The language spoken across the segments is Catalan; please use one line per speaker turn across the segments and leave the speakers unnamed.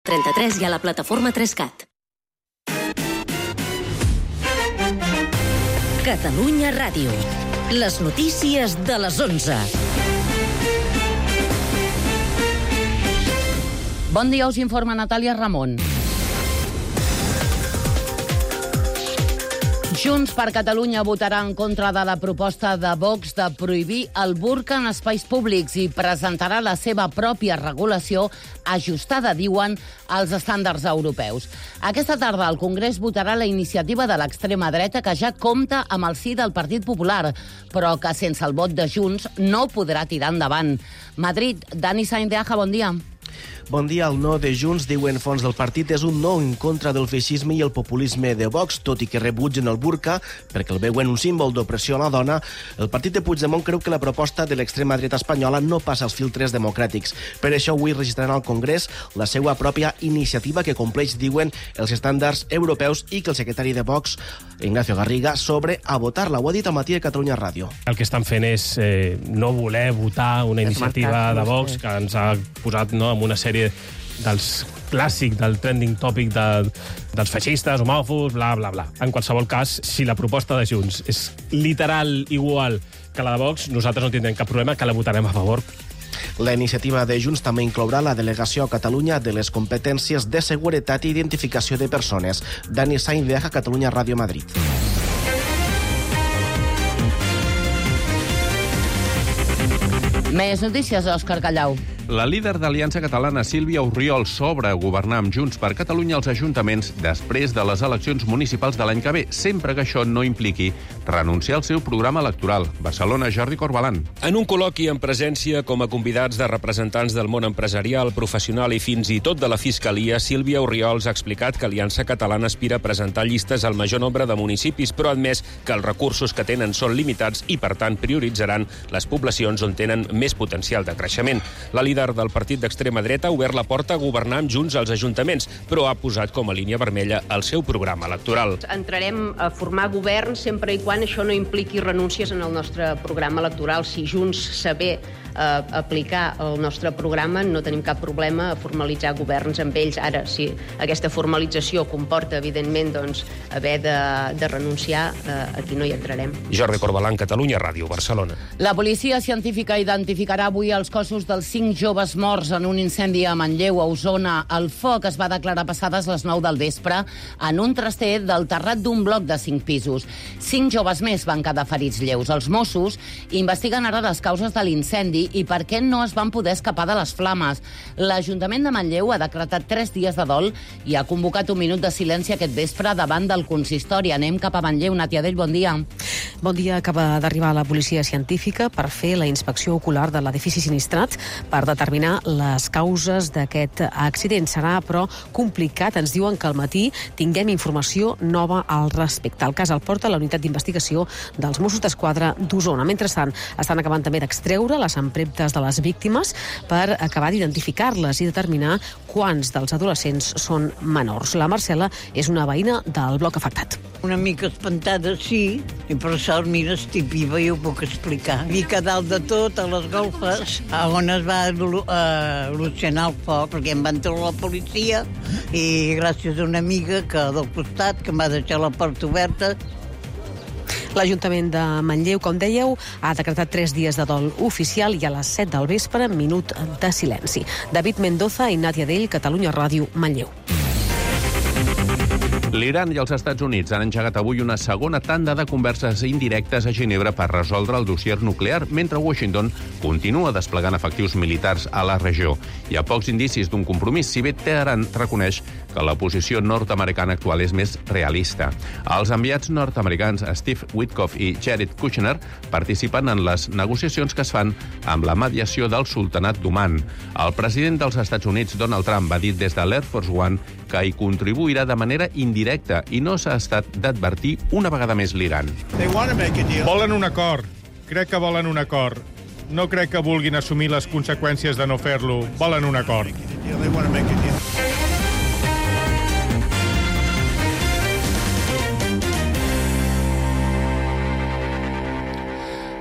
33 i a la plataforma 3CAT. Catalunya Ràdio. Les notícies de les 11.
Bon dia, us informa Natàlia Ramon. Junts per Catalunya votarà en contra de la proposta de Vox de prohibir el burca en espais públics i presentarà la seva pròpia regulació ajustada, diuen, als estàndards europeus. Aquesta tarda el Congrés votarà la iniciativa de l'extrema dreta que ja compta amb el sí del Partit Popular, però que sense el vot de Junts no podrà tirar endavant. Madrid, Dani Sainz de Aja, bon dia.
Bon dia. El no de Junts, diuen fons del partit, és un no en contra del feixisme i el populisme de Vox, tot i que rebutgen el burca perquè el veuen un símbol d'opressió a la dona. El partit de Puigdemont creu que la proposta de l'extrema dreta espanyola no passa els filtres democràtics. Per això avui registraran al Congrés la seva pròpia iniciativa que compleix, diuen, els estàndards europeus i que el secretari de Vox, Ignacio Garriga, sobre a votar-la. Ho ha dit al matí de Catalunya Ràdio.
El que estan fent és no voler votar una iniciativa de Vox que ens ha posat amb una sèrie dels clàssics, del trending topic dels feixistes, homòfobs, bla, bla, bla. En qualsevol cas, si la proposta de Junts és literal igual que la de Vox, nosaltres no tindrem cap problema, que la votarem a favor.
La iniciativa de Junts també inclourà la delegació a Catalunya de les competències de seguretat i identificació de persones. Dani Sainz de Aja, Catalunya Ràdio, Madrid.
Més notícies, Òscar Callau.
La líder d'Aliança Catalana, Sílvia Orriol, s'obre a governar amb Junts per Catalunya als ajuntaments després de les eleccions municipals de l'any que ve, sempre que això no impliqui renunciar al seu programa electoral. Barcelona, Jordi Corbalan.
En un col·loqui en presència com a convidats de representants del món empresarial, professional i fins i tot de la Fiscalia, Sílvia Orriols ha explicat que Aliança Catalana aspira a presentar llistes al major nombre de municipis, però ha admès que els recursos que tenen són limitats i, per tant, prioritzaran les poblacions on tenen més potencial de creixement. La líder del partit d'extrema dreta ha obert la porta a governar amb Junts als ajuntaments, però ha posat com a línia vermella el seu programa electoral.
Entrarem a formar govern sempre i quan això no impliqui renúncies en el nostre programa electoral. Si Junts saber aplicar el nostre programa, no tenim cap problema a formalitzar governs amb ells. Ara, si aquesta formalització comporta, evidentment, haver de renunciar, aquí no hi entrarem.
Jordi Corbalan, Catalunya Ràdio, Barcelona.
La policia científica identificarà avui els cossos dels 5 joves morts en un incendi a Manlleu, a Osona. El foc es va declarar passades les 9 del vespre en un traster del terrat d'un bloc de 5 pisos. 5 joves més van quedar ferits lleus. Els Mossos investiguen ara les causes de l'incendi i per què no es van poder escapar de les flames. L'Ajuntament de Manlleu ha decretat 3 dies de dol i ha convocat un minut de silenci aquest vespre davant del consistori. Anem cap a Manlleu. Natia Dell, bon dia.
Bon dia. Acaba d'arribar la policia científica per fer la inspecció ocular de l'edifici sinistrat per determinar les causes d'aquest accident. Serà, però, complicat. Ens diuen que al matí tinguem informació nova al respecte. El cas el porta la unitat d'investigació dels Mossos d'Esquadra d'Osona. Mentrestant, estan acabant també d'extreure les empremtes de les víctimes per acabar d'identificar-les i determinar quants dels adolescents són menors. La Marcela és una veïna del bloc afectat.
Una mica espantada, sí, i per sort, mira, estic viva i ho puc explicar. Vic a dalt de tot, a les golfes, on es va solucionar el foc, perquè em van treure la policia i gràcies a una amiga que del costat, que em va deixar la porta oberta.
L'Ajuntament de Manlleu, com dèieu, ha decretat 3 dies de dol oficial i a les 7 del vespre, minut de silenci. David Mendoza i Natia Dell, Catalunya Ràdio, Manlleu.
L'Iran i els Estats Units han engegat avui una segona tanda de converses indirectes a Ginebra per resoldre el dossier nuclear, mentre Washington continua desplegant efectius militars a la regió. Hi ha pocs indicis d'un compromís, si bé Teheran reconeix que la posició nord-americana actual és més realista. Els enviats nord-americans Steve Witkoff i Jared Kushner participen en les negociacions que es fan amb la mediació del Sultanat d'Oman. El president dels Estats Units, Donald Trump, va dir des de l'Air Force One que hi contribuirà de manera indirecta i no s'ha estat d'advertir una vegada més l'Iran.
Volen un acord. Crec que volen un acord. No crec que vulguin assumir les conseqüències de no fer-lo. Volen un acord.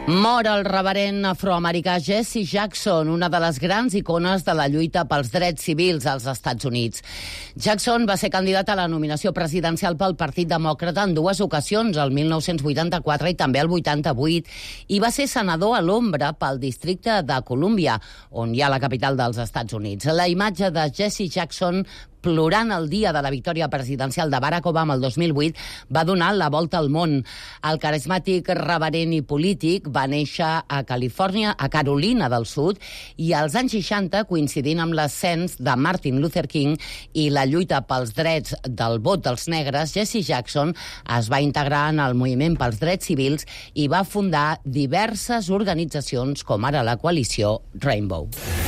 Mor el reverend afroamericà Jesse Jackson, una de les grans icones de la lluita pels drets civils als Estats Units. Jackson va ser candidat a la nominació presidencial pel Partit Demòcrata en dues ocasions, el 1984 i també el 88, i va ser senador a l'ombra pel districte de Colúmbia, on hi ha la capital dels Estats Units. La imatge de Jesse Jackson plorant el dia de la victòria presidencial de Barack Obama el 2008 va donar la volta al món. El carismàtic reverend i polític va néixer a Califòrnia, a Carolina del Sud, i als anys 60, coincidint amb l'ascens de Martin Luther King i la lluita pels drets del vot dels negres, Jesse Jackson es va integrar en el moviment pels drets civils i va fundar diverses organitzacions, com ara la coalició Rainbow.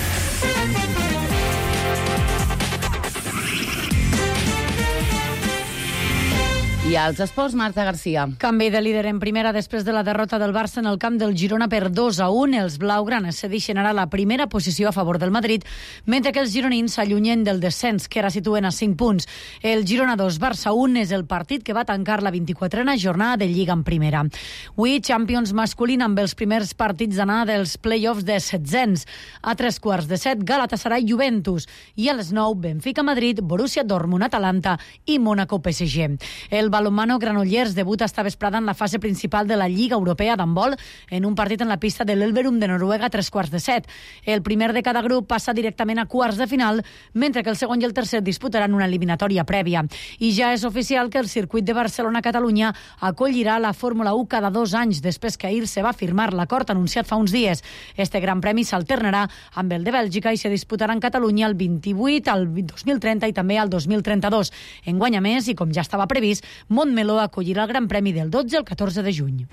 I als esports, Marta Garcia.
Canvi de líder en primera després de la derrota del Barça en el camp del Girona per 2-1. Els blaugranes cedeixen ara la primera posició a favor del Madrid, mentre que els gironins s'allunyen del descens, que ara situen a 5 punts. El Girona 2, Barça 1 és el partit que va tancar la 24a jornada de Lliga en primera. Avui, Champions masculina amb els primers partits d'anar dels play-offs de setzents. A 3:15, Galatasaray Juventus. I a les 9, Benfica Madrid, Borussia Dortmund Atalanta i Mónaco PSG. El balonmano Granollers debuta esta vesprada en la fase principal de la Lliga Europea d'handbol en un partit en la pista de l'Elverum de Noruega a 3:15. El primer de cada grup passa directament a quarts de final, mentre que el segon i el tercer disputaran una eliminatòria prèvia. I ja és oficial que el circuit de Barcelona-Catalunya acollirà la Fórmula 1 cada 2 anys, després que ahir se va firmar l'acord anunciat fa uns dies. Este gran premi s'alternarà amb el de Bèlgica i se disputarà en Catalunya el 28, el 2030 i també el 2032. Enguany, a més, i com ja estava previst, Montmeló acollirà el Gran Premi del 12 al 14 de juny.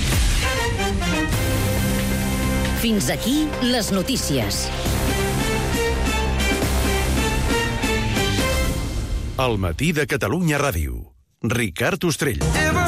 Fins aquí les notícies.
Al matí de Catalunya Ràdio. Ricard Ostrell.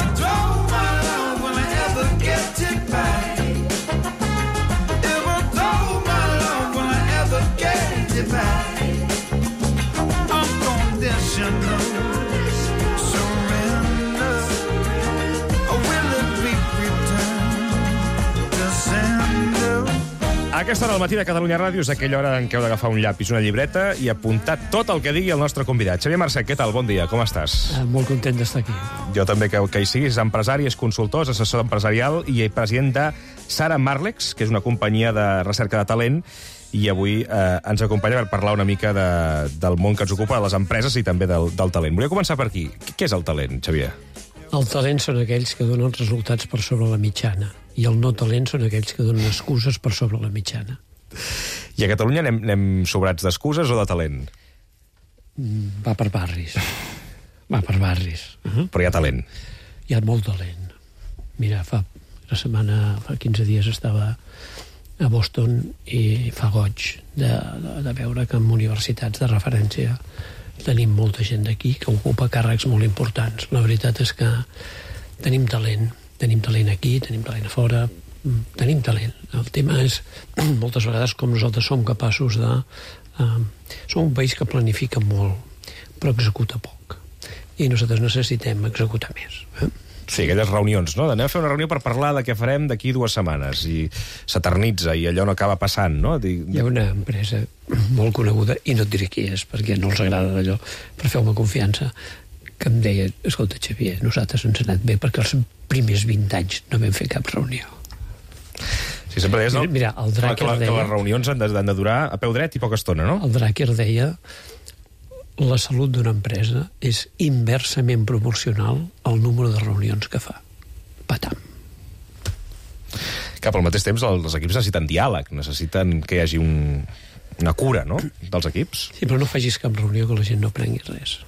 Aquesta hora al matí de Catalunya Ràdio és aquella hora en què heu d'agafar un llapis, una llibreta i apuntar tot el que digui el nostre convidat. Xavier Marcet, què tal? Bon dia, com estàs?
Molt content d'estar aquí.
Jo també que hi siguis. És empresari, és consultor, és assessor empresarial i president de Sara Marlex, que és una companyia de recerca de talent, i avui ens acompanya per parlar una mica del món que ens ocupa, de les empreses i també del talent. Volia començar per aquí. Què és el talent, Xavier?
El talent són aquells que donen resultats per sobre la mitjana i el no talent són aquells que donen excuses per sobre la mitjana.
I a Catalunya anem sobrats d'excuses o de talent?
Va per barris. Va per barris.
Però hi ha talent.
Hi ha molt talent. Mira, fa 15 dies estava a Boston i fa goig de veure que en universitats de referència tenim molta gent d'aquí que ocupa càrrecs molt importants. La veritat és que tenim talent aquí, tenim talent a fora, tenim talent. El tema és moltes vegades com nosaltres som capaços de... som un país que planifica molt, però executa poc. I nosaltres necessitem executar més.
Sí, aquelles reunions, no? Anem a fer una reunió per parlar de què farem d'aquí 2 setmanes i s'eternitza i allò no acaba passant, no?
Hi ha una empresa molt coneguda, i no et diré qui és, perquè no els agrada d'allò, però feu-me confiança, que em deia, escolta, Xavier, nosaltres ens ha anat bé perquè els primers 20 anys no vam fer cap reunió.
Sí, sempre deies, no?
Mira, el Drucker deia...
Que les reunions han de durar a peu dret i poca estona, no?
El Drucker deia la salut d'una empresa és inversament proporcional al número de reunions que fa. Patam.
Cap al mateix temps, els equips necessiten diàleg, necessiten que hi hagi una cura, no?, dels equips.
Sí, però no facis cap reunió que la gent no prengui res.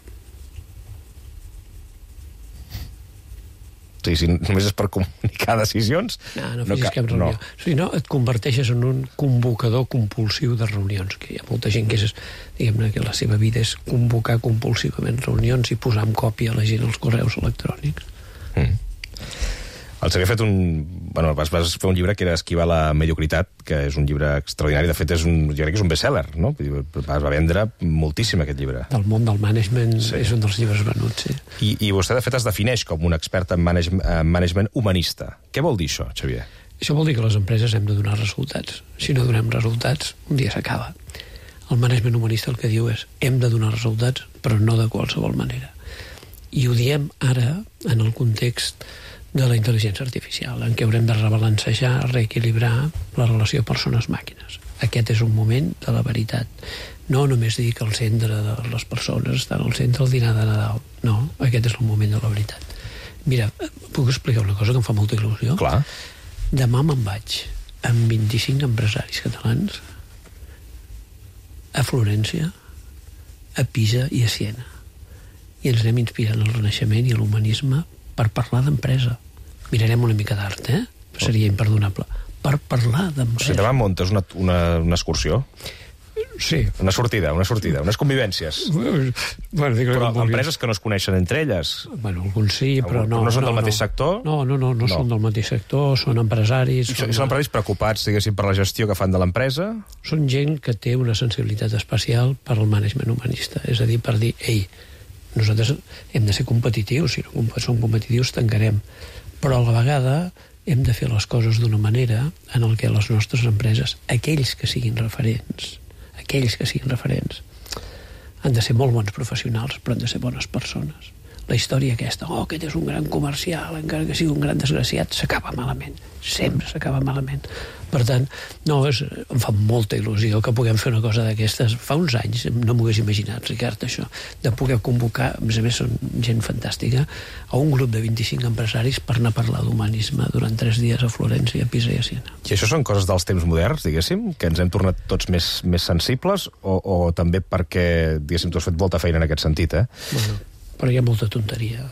Sí, si només és per comunicar decisions...
No facis cap reunió. No. Si no, et converteixes en un convocador compulsiu de reunions, que hi ha molta gent que és, diguem-ne, que la seva vida és convocar compulsivament reunions i posar en còpia a la gent els correus electrònics.
El Xavier ha fet Bueno, vas fer un llibre que era Esquivar la mediocritat, que és un llibre extraordinari. De fet, jo crec que és un best-seller, no? Va vendre moltíssim aquest llibre.
Del món del management, sí. És un dels llibres venuts, sí.
I vostè, de fet, es defineix com un expert en management humanista. Què vol dir això, Xavier?
Això vol dir que les empreses hem de donar resultats. Si no donem resultats, un dia s'acaba. El management humanista el que diu és hem de donar resultats, però no de qualsevol manera. I ho diem ara en el context de la intel·ligència artificial, en què haurem de rebalancejar, reequilibrar la relació persones-màquines. Aquest és un moment de la veritat. No només dir que el centre de les persones està al centre del dinar de Nadal. No, aquest és el moment de la veritat. Mira, puc explicar una cosa que em fa molta il·lusió?
Clar.
Demà me'n vaig amb 25 empresaris catalans a Florència, a Pisa i a Siena. I ens anem inspirant al Renaixement i a l'humanisme per parlar d'empresa. Mirarem una mica d'art, Seria imperdonable. Per parlar d'empresa.
Si demà muntes una excursió...
Sí.
Una sortida, unes convivències.
Bueno,
però empreses que no es coneixen entre elles.
Bueno, alguns sí, però no.
No són del mateix sector?
No són del mateix sector, són empresaris.
Són empresaris preocupats, diguéssim, per la gestió que fan de l'empresa?
Són gent que té una sensibilitat especial per al management humanista. És a dir, per dir, ei, nosaltres hem de ser competitius, si no som competitius tancarem. Però a la vegada hem de fer les coses d'una manera en el que les nostres empreses, aquells que siguin referents, han de ser molt bons professionals, però han de ser bones persones. La història aquesta, aquest és un gran comercial, encara que sigui un gran desgraciat, s'acaba malament. Sempre s'acaba malament. Per tant, em fa molta il·lusió que puguem fer una cosa d'aquestes. Fa uns anys no m'ho hagués imaginat, Ricard, això, de poder convocar, a més són gent fantàstica, a un grup de 25 empresaris per anar a parlar d'humanisme durant 3 dies a Florència, a Pisa i a Siena.
I això són coses dels temps moderns, diguéssim, que ens hem tornat tots més sensibles, o també perquè, diguéssim, tu has fet molta feina en aquest sentit,
Bueno, però hi ha molta tonteria.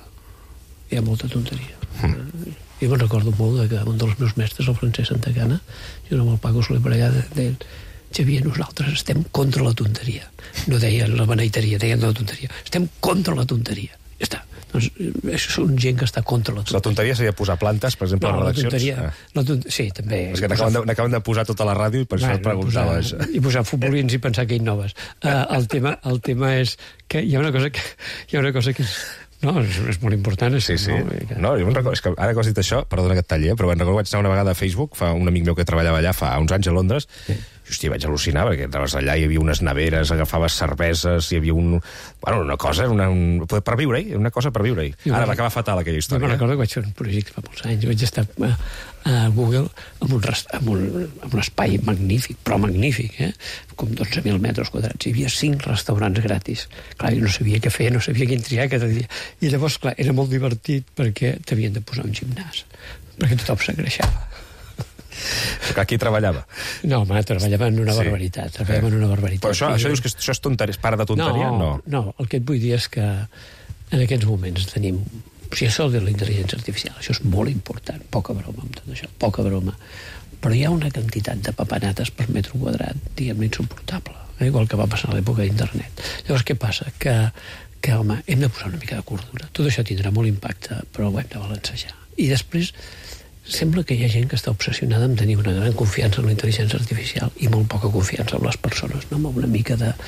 Jo me'n recordo molt que un dels meus mestres, el Francesc Santacana, i amb el Paco Soler per allà, deien, Xavier, nosaltres estem contra la tonteria. No deien la beneiteria, deien la tonteria. Estem contra la tonteria. Ja està. Doncs això són gent que està contra la tonteria.
La tonteria seria posar plantes, per exemple, a les redaccions?
Sí, també.
És que n'acaben de posar tota la ràdio i per això et preguntava això.
I posar futbolins i pensar que innoves. El tema és que hi ha una cosa que és... No, és molt important.
Sí. No, jo recordo, és que ara que has dit això, perdona que et talli, però recordo que vaig anar una vegada a Facebook, un amic meu que treballava allà fa uns anys a Londres, i hòstia, vaig al·lucinar, perquè entraves allà, hi havia unes neveres, agafaves cerveses, hi havia una cosa, per viure-hi, una cosa per viure-hi. Ara va acabar fatal aquella història.
Jo me'n recordo que vaig fer un projecte fa molts anys, vaig estar a Google amb un espai magnífic, però magnífic, com 12.000 metres quadrats. Hi havia 5 restaurants gratis. Clar, jo no sabia què fer, no sabia quin triar cada dia. I llavors, clar, era molt divertit perquè t'havien de posar un gimnàs, perquè tothom s'engreixava.
Perquè aquí treballava?
No, home, treballava en una barbaritat.
Però això dius que això és tonteria, és part de tonteria?
No, el que et vull dir és que en aquests moments tenim... O sigui, això de la intel·ligència artificial, això és molt important, poca broma amb tot això, poca broma. Però hi ha una quantitat de papanates per metre quadrat, diguem-ne, insuportable, igual que va passar a l'època d'internet. Llavors, què passa? Que, home, hem de posar una mica de cordura. Tot això tindrà molt impacte, però ho hem de balancejar. I després, sembla que hi ha gent que està obsessionada en tenir una gran confiança en la intel·ligència artificial i molt poca confiança en les persones, no? Amb una mica de...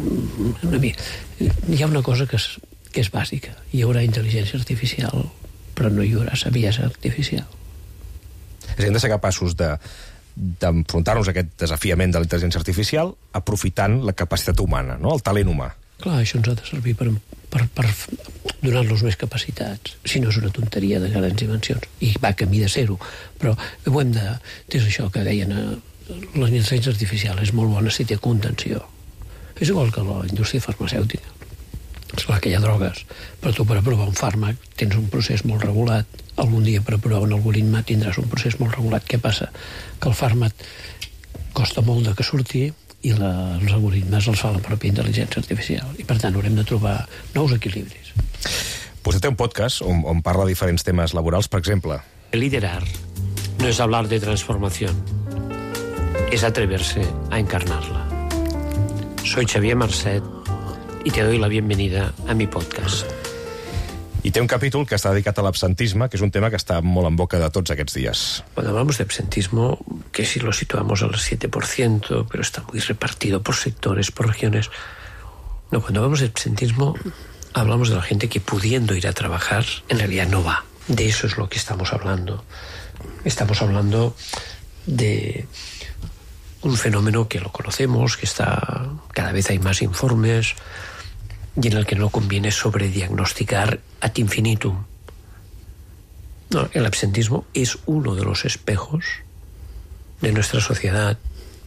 Hi ha una cosa que és bàsica. Hi haurà intel·ligència artificial, però no hi haurà saviesa artificial.
És a dir, hem de ser capaços d'enfrontar-nos a aquest desafiament de la intel·ligència artificial aprofitant la capacitat humana, no? El talent humà.
Clar, això ens ha de servir per donar-los més capacitats. Si no és una tonteria de grans dimensions. I va camí de ser-ho. Però ho hem de... És això que deien... La intel·ligència artificial és molt bona si té contenció. És igual que la indústria farmacèutica. Esclar que hi ha drogues, però tu per aprovar un fàrmac tens un procés molt regulat. Algun dia per aprovar un algoritme tindràs un procés molt regulat. Què passa? Que el fàrmac costa molt de que surti i els algoritmes els fa la pròpia intel·ligència artificial. I per tant haurem de trobar nous equilibris.
Vostè té un podcast on parla de diferents temes laborals, per exemple.
Liderar no es hablar de transformación, es atreverse a encarnarla. Soy Xavier Marcet y te doy la bienvenida a mi podcast.
I té un capítol que està dedicat a l'absentisme, que és un tema que està molt en boca de tots aquests dies.
Cuando hablamos de absentismo, que si lo situamos al 7%, pero está muy repartido por sectores, por regiones. No, cuando hablamos de absentismo, hablamos de la gente que pudiendo ir a trabajar, en realidad no va. De eso es lo que estamos hablando. estamos hablando de un fenómeno que lo conocemos, que cada vez hay más informes y en el que no conviene sobrediagnosticar ad infinitum. No, el absentismo es uno de los espejos de nuestra sociedad.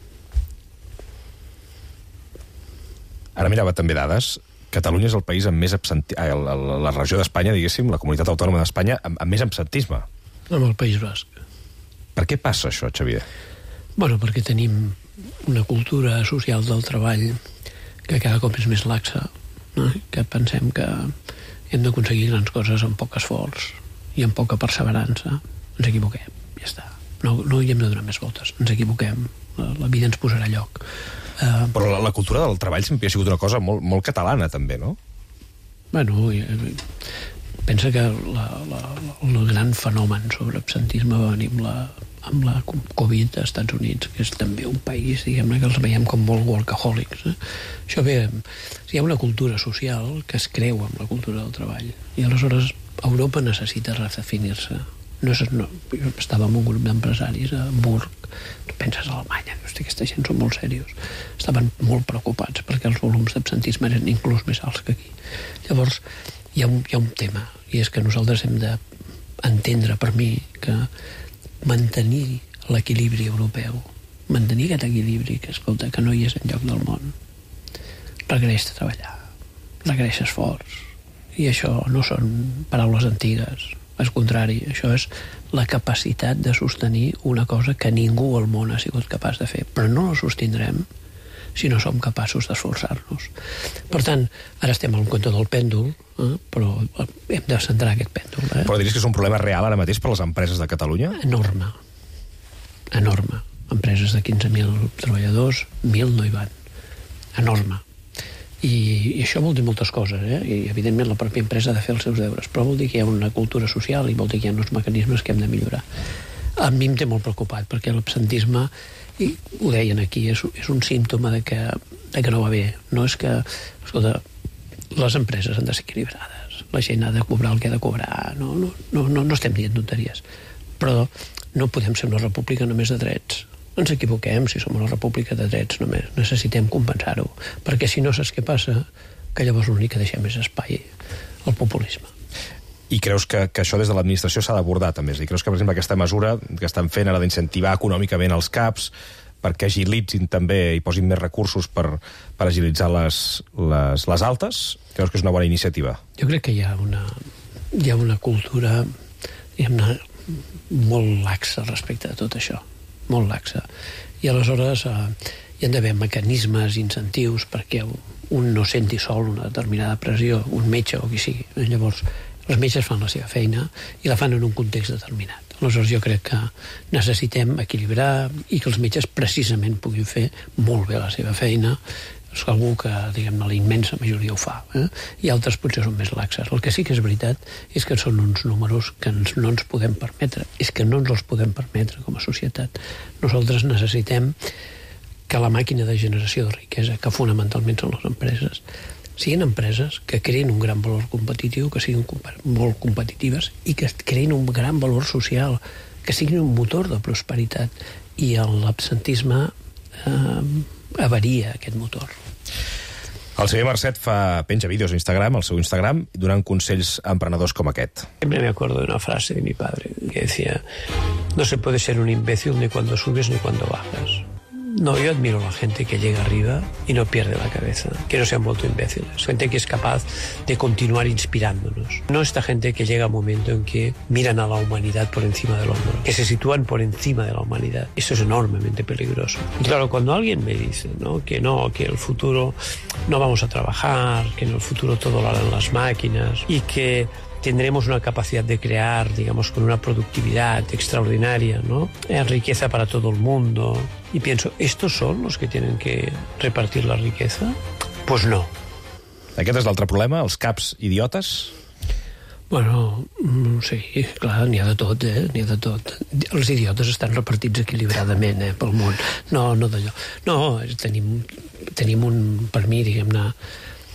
Ara mirava també dades. Catalunya és el país amb més la regió d'Espanya, diguéssim, la comunitat autònoma d'Espanya, amb més absentisme.
Amb el País Basc.
Per què passa això, Xavier?
Bueno, perquè tenim una cultura social del treball que cada cop és més laxa, no? Que pensem que hem d'aconseguir grans coses amb poc esforç i amb poca perseverança. Ens equivoquem, ja està. No hi hem de donar més voltes, ens equivoquem. La vida ens posarà a lloc.
Però la cultura del treball sempre ha sigut una cosa molt, molt catalana, també, no?
Bueno, pensa que el gran fenomen sobre absentisme va venir amb la Covid als Estats Units, que és també un país, diguem-ne, que els veiem com molt workaholics. Això ve... Hi ha una cultura social que es creu amb la cultura del treball. I aleshores Europa necessita redefinir-se. Jo estava amb un grup d'empresaris a Hamburg, tu penses a Alemanya, aquesta gent són molt serios. Estaven molt preocupats perquè els volums d'absentisme eren inclús més alts que aquí. Llavors, hi ha un tema, i és que nosaltres hem d'entendre, per mi, que mantenir l'equilibri europeu, mantenir aquest equilibri, que escolta, que no hi és enlloc del món, requereix de treballar, requereix esforç, i això no són paraules antigues, és contrari, això és la capacitat de sostenir una cosa que ningú al món ha sigut capaç de fer, però no la sostindrem si no som capaços d'esforçar-nos. Per tant, ara estem al compte del pèndol, però hem de centrar aquest pèndol.
Però diries que és un problema real ara mateix per les empreses de Catalunya?
Enorme. Empreses de 15.000 treballadors, 1.000 no hi van. Enorme. I això vol dir moltes coses, i evidentment la pròpia empresa ha de fer els seus deures, però vol dir que hi ha una cultura social i vol dir que hi ha uns mecanismes que hem de millorar. A mi em té molt preocupat, perquè l'absentisme, i ho deien aquí, és un símptoma de que no va bé. No és que, escolta, les empreses han de ser equilibrades, la gent ha de cobrar el que ha de cobrar, no estem dient tonteries, però no podem ser una república només de drets. Ens equivoquem si som una república de drets només. Necessitem compensar-ho, perquè si no saps què passa, que llavors l'únic que deixem és espai al populisme.
I creus que això des de l'administració s'ha d'abordar també? És a dir, creus que, per exemple, aquesta mesura que estan fent ara d'incentivar econòmicament els CAPs perquè agilitzin també i posin més recursos per agilitzar les altes, creus que és una bona iniciativa?
Jo crec que hi ha una cultura, diguem-ne, molt laxa respecte a tot això. Molt laxa. I aleshores hi ha d'haver mecanismes, incentius, perquè un no senti sol una determinada pressió, un metge o qui sigui. Llavors, els metges fan la seva feina i la fan en un context determinat. Aleshores, jo crec que necessitem equilibrar i que els metges precisament puguin fer molt bé la seva feina. És algú que, diguem-ne, la immensa majoria ho fa, i altres potser són més laxes. El que sí que és veritat és que són uns números que no ens podem permetre, és que no ens els podem permetre com a societat. Nosaltres necessitem que la màquina de generació de riquesa, que fonamentalment són les empreses, siguin empreses que creïn un gran valor competitiu, que siguin molt competitives i que creïn un gran valor social, que siguin un motor de prosperitat, i l'absentisme avaria aquest motor.
El Xavier Marcet penja vídeos a Instagram, al seu Instagram, donant consells a emprenedors com aquest.
Siempre me acuerdo de una frase de mi padre que decía: no se puede ser un imbécil ni cuando subes ni cuando bajas. No, yo admiro a la gente que llega arriba y no pierde la cabeza, que no se han vuelto imbéciles, gente que es capaz de continuar inspirándonos. No esta gente que llega a un momento en que miran a la humanidad por encima del hombro, que se sitúan por encima de la humanidad. Eso es enormemente peligroso. Y claro, cuando alguien me dice, ¿no?, que el futuro no vamos a trabajar, que en el futuro todo lo harán las máquinas y que tendremos una capacidad de crear, digamos, con una productividad extraordinaria, ¿no?, riqueza para todo el mundo. Y pienso, ¿estos son los que tienen que repartir la riqueza? Pues no.
Aquest és l'altre problema, els caps idiotes?
Bueno, sí, clar, n'hi ha de tot, n'hi ha de tot. Els idiotes estan repartits equilibradament, pel món. No d'allò. No, tenim un, per mi, diguem-ne,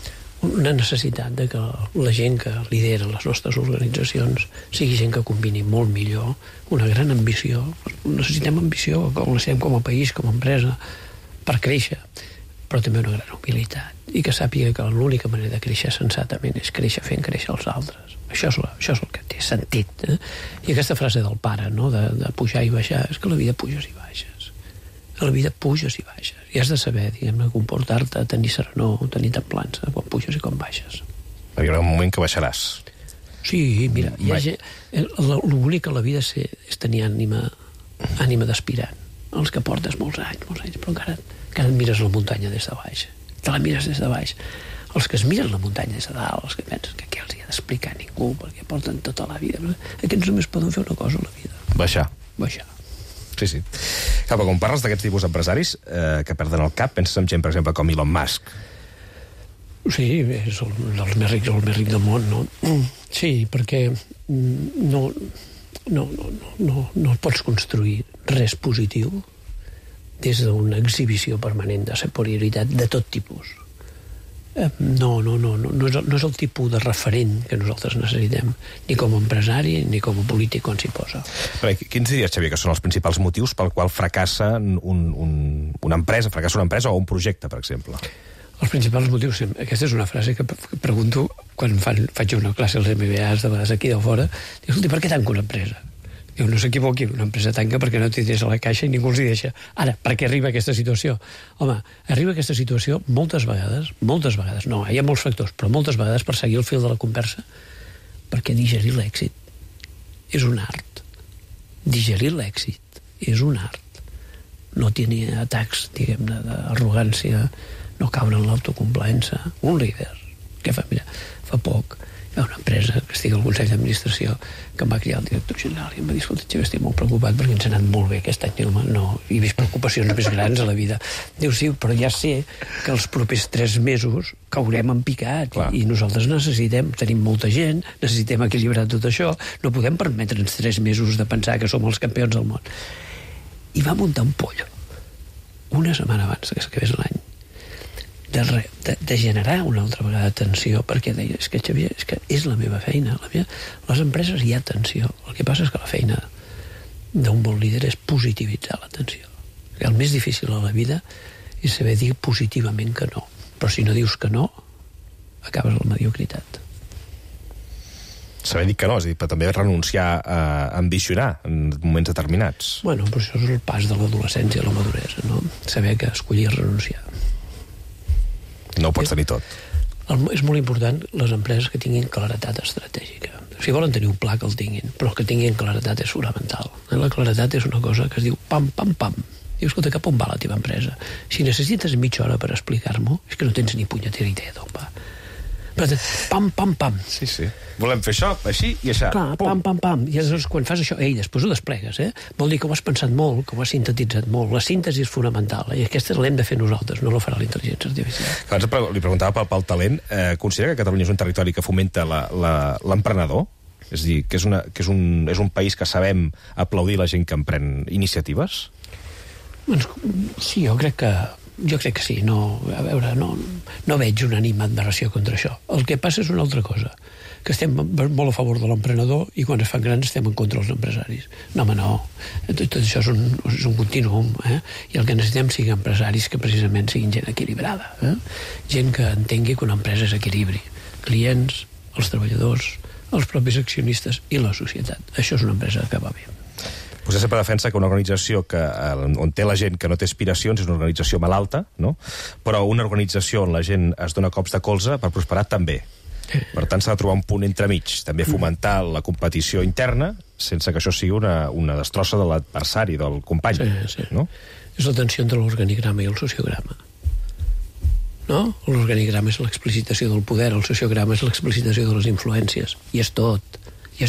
una necessitat de que la gent que lidera les nostres organitzacions sigui gent que combini molt millor una gran ambició. Necessitem ambició, com necessitem com a país, com a empresa, per créixer, però també una gran humilitat, i que sàpiga que l'única manera de créixer sensatament és créixer fent créixer els altres. Això és el que té sentit. I aquesta frase del pare, no?, de pujar i baixar, és que la vida puges i baixes. A la vida puges i baixes. I has de saber, diguem-ne, comportar-te, tenir serenor, tenir templança, quan puges i quan baixes.
Hi haurà un moment que baixaràs.
Sí, mira, l'únic que la vida és tenir ànima d'aspirant. Els que portes molts anys, però encara et mires la muntanya des de baix. Te la mires des de baix. Els que es miren la muntanya des de dalt, els que pensen que què els hi ha d'explicar a ningú, perquè porten tota la vida. Aquests només poden fer una cosa a la vida.
Baixar.
Sí.
Capa, quan parles d'aquests tipus d'empresaris que perden el cap, penses en gent, per exemple, com Elon Musk.
Sí, és el dels més rics, el més ric del món, no? Sí, perquè no pots construir res positiu des d'una exhibició permanent de superioritat de tot tipus. No és el tipus de referent que nosaltres necessitem, ni com a empresari ni com a polític quan s'hi posa.
Però quins diries, Xavier, que són els principals motius pel qual fracassa una empresa o un projecte, per exemple?
Els principals motius, aquesta és una frase que pregunto quan faig una classe als MBAs de vegades aquí de fora, dic, escolta, per què tanco una empresa? Diu, no s'equivoqui, una empresa tanca perquè no té diners a la caixa i ningú els hi deixa. Ara, per què arriba aquesta situació? Home, arriba aquesta situació moltes vegades, no, hi ha molts factors, però moltes vegades per seguir el fil de la conversa, perquè digerir l'èxit és un art. Digerir l'èxit és un art. No tenir atacs, diguem-ne, d'arrogància, no caure en l'autocomplaença. Un líder, què fa? Mira, fa poc hi ha una empresa que estic al Consell d'Administració que em va cridar el director general i em va dir, escolta, Xavier, estic molt preocupat perquè ens ha anat molt bé aquest any. No, he vist preocupacions més grans a la vida. Diu, sí, però ja sé que els propers 3 mesos caurem en picat i nosaltres tenim molta gent, necessitem equilibrar tot això, no podem permetre'ns 3 mesos de pensar que som els campions del món. I va muntar un pollo una setmana abans que s'acabés l'any de generar una altra vegada tensió, perquè deia, és que Xavier, és la meva feina. Les empreses hi ha tensió. El que passa és que la feina d'un bon líder és positivitzar la tensió. El més difícil a la vida és saber dir positivament que no. Però si no dius que no, acabes a la mediocritat.
Saber dir que no, és a dir, però també renunciar a ambicionar en moments determinats.
Bueno, però això és el pas de l'adolescència a la maduresa, no? Saber que escollir és renunciar.
No ho pots tenir tot.
És molt important les empreses que tinguin claretat estratègica. Si volen tenir un pla, que el tinguin, però que tinguin claretat és fonamental. La claretat és una cosa que es diu pam, pam, pam. Dius, escolta, cap on va la teva empresa? Si necessites mitja hora per explicar-m'ho, és que no tens ni punyetera idea d'on va. Però, pam, pam, pam.
Sí. Volem fer això, així i això.
Clar, pam, pam, pam. I llavors, quan fas això, després ho desplegues, Vol dir que ho has pensat molt, que ho has sintetitzat molt. La síntesi és fonamental, i aquesta l'hem de fer nosaltres, no la farà la intel·ligència artificial.
Abans li preguntava pel talent. Considera que Catalunya és un territori que fomenta l'emprenedor? És a dir, que és un país que sabem aplaudir la gent que emprèn iniciatives?
Sí, jo crec que sí. No veig una animadversió contra això. El que passa és una altra cosa, que estem molt a favor de l'emprenedor i quan es fan grans estem en contra dels empresaris. No. Tot això és un continuum, i el que necessitem siguin empresaris que precisament siguin gent equilibrada, gent que entengui que una empresa és equilibri. Clients, els treballadors, els propis accionistes i la societat. Això és una empresa que va bé.
Vostè sempre defensa que una organització on té la gent que no té aspiracions és una organització malalta, no? Però una organització on la gent es dona cops de colze per prosperar també. Per tant, s'ha de trobar un punt entremig. També fomentar la competició interna sense que això sigui una destrossa de l'adversari, del company.
Sí.
No?
És la tensió entre l'organigrama i el sociograma. No? L'organigrama és l'explicitació del poder, el sociograma és l'explicitació de les influències. I és tot.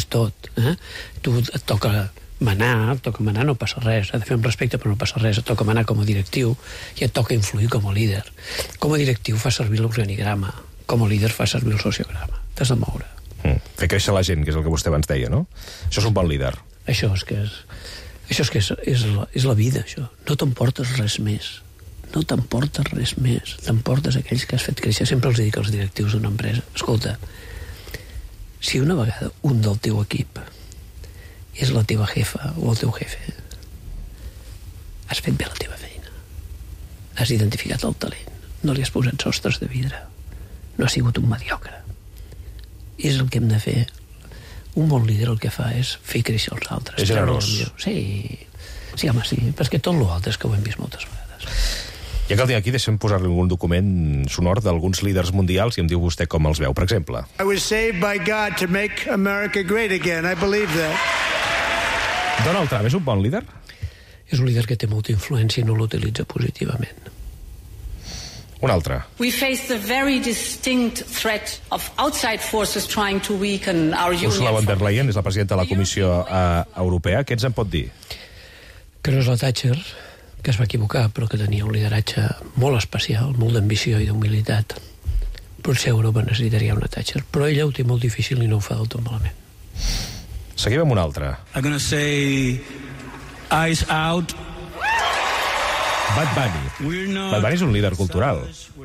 Tu et toca manar, no passa res, ha de fer un respecte però no passa res, et toca manar com a directiu i et toca influir com a líder. Com a directiu fa servir l'organigrama, com a líder fa servir el sociograma. T'has de moure.
Fer créixer la gent, que és el que vostè abans deia, no? Això és un bon líder.
Això és la vida, això. No t'emportes res més. no t'emportes res més. T'emportes aquells que has fet créixer. Sempre els dic als directius d'una empresa, escolta, si una vegada un del teu equip és la teva jefa o el teu jefe, has fet bé la teva feina. Has identificat el talent. No li has posat sostres de vidre. No has sigut un mediocre. És el que hem de fer. Un bon líder el que fa és fer créixer els altres.
És generós.
Sí, home, sí. Però és que tot l'altre és que ho hem vist moltes vegades.
Ja que el tinc aquí, deixem posar-li algun document sonor d'alguns líders mundials i em diu vostè com els veu. Per exemple...
I was saved by God to make America great again. I believe that.
Donald Trump és un bon líder?
És un líder que té molta influència i no l'utilitza positivament.
Un altre.
We face the very distinct threat of outside forces trying to weaken our union.
Ursula von der Leyen és la presidenta de la Comissió Europea. Què ens en pot dir?
Que no és la Thatcher, que es va equivocar, però que tenia un lideratge molt especial, molt d'ambició i d'humilitat. Potser Europa necessitaria una Thatcher, però ella ho té molt difícil i no ho fa del tot malament.
Seguim amb un altre.
I'm gonna say eyes out.
Bad Bunny. Bad Bunny és un líder cultural.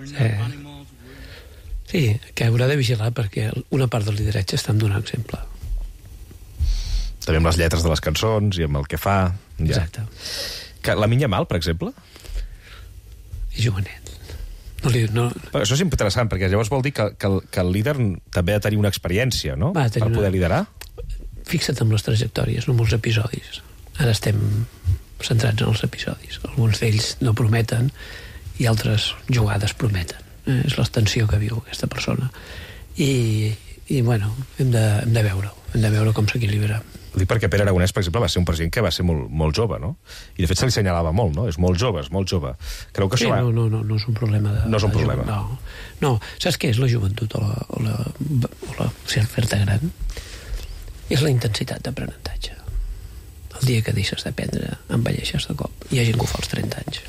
Sí, que haurà de vigilar perquè una part del lideratge està en donar exemple.
També amb les lletres de les cançons i amb el que fa. Ja.
Exacte.
Que la Minya Mal, per exemple?
És jovenet.
Però això és interessant, perquè llavors vol dir que el líder també ha de tenir una experiència, no? Per poder liderar.
Fixa't en les trajectòries, no en els episodis. Ara estem centrats en els episodis. Alguns d'ells no prometen i altres jugades prometen. És l'extensió que viu aquesta persona. I bueno, hem de veure-ho. Hem de veure com s'equilibra.
Ho dic perquè Pere Aragonès, per exemple, va ser un president que va ser molt jove, no? I de fet se li senyalava molt, no? És molt jove, és molt jove. Creu que
sí,
això
no és un problema.
No és un problema.
No, saps què és la joventut o la fer-te gran? És la intensitat d'aprenentatge. El dia que deixes d'aprendre, envelleixes de cop. Hi ha gent que ho fa als 30 anys.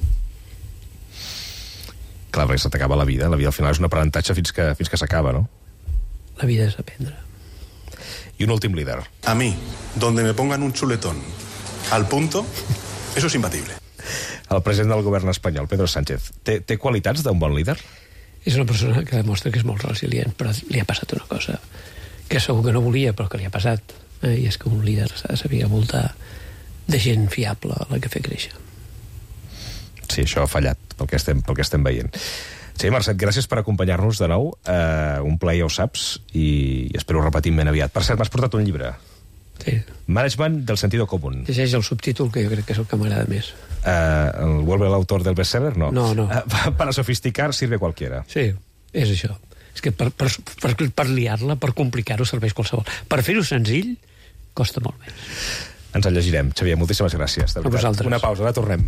Clar, perquè se t'acaba la vida. La vida al final és un aprenentatge fins que s'acaba, no?
La vida és aprendre.
Y un último líder.
A mí, donde me pongan un chuletón al punto, eso es imbatible.
El president del govern espanyol, Pedro Sánchez, té qualitats d'un bon líder?
És una persona que demostra que és molt resilient, però li ha passat una cosa que segur que no volia, però que li ha passat. I és que un líder s'ha de saber voltar de gent fiable a la que fer créixer.
Sí, això ha fallat, pel que estem veient. Sí, Mercè, gràcies per acompanyar-nos de nou. Un plaer, ja ho saps, i espero repetir ben aviat. Per cert, m'has portat un llibre.
Sí.
Management del sentido común.
Llegeix el subtítol, que jo crec que és el que m'agrada més.
¿Vuelve el autor del bestseller? No.
No.
Para sofisticar sirve cualquiera.
Sí, és això. És que per liar-la, per complicar-ho, serveix qualsevol. Per fer-ho senzill, costa molt més.
Ens el llegirem. Xavier, moltíssimes gràcies.
A vosaltres.
Una pausa, ara tornem.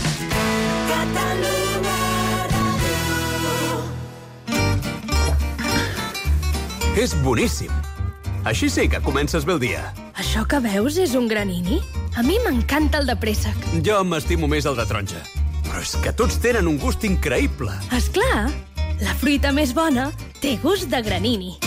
És boníssim. Així sí que comences bé el dia.
Això que veus és un granini? A mi m'encanta el de préssec.
Jo m'estimo més el de taronja. Però és que tots tenen un gust increïble.
Esclar, la fruita més bona té gust de granini.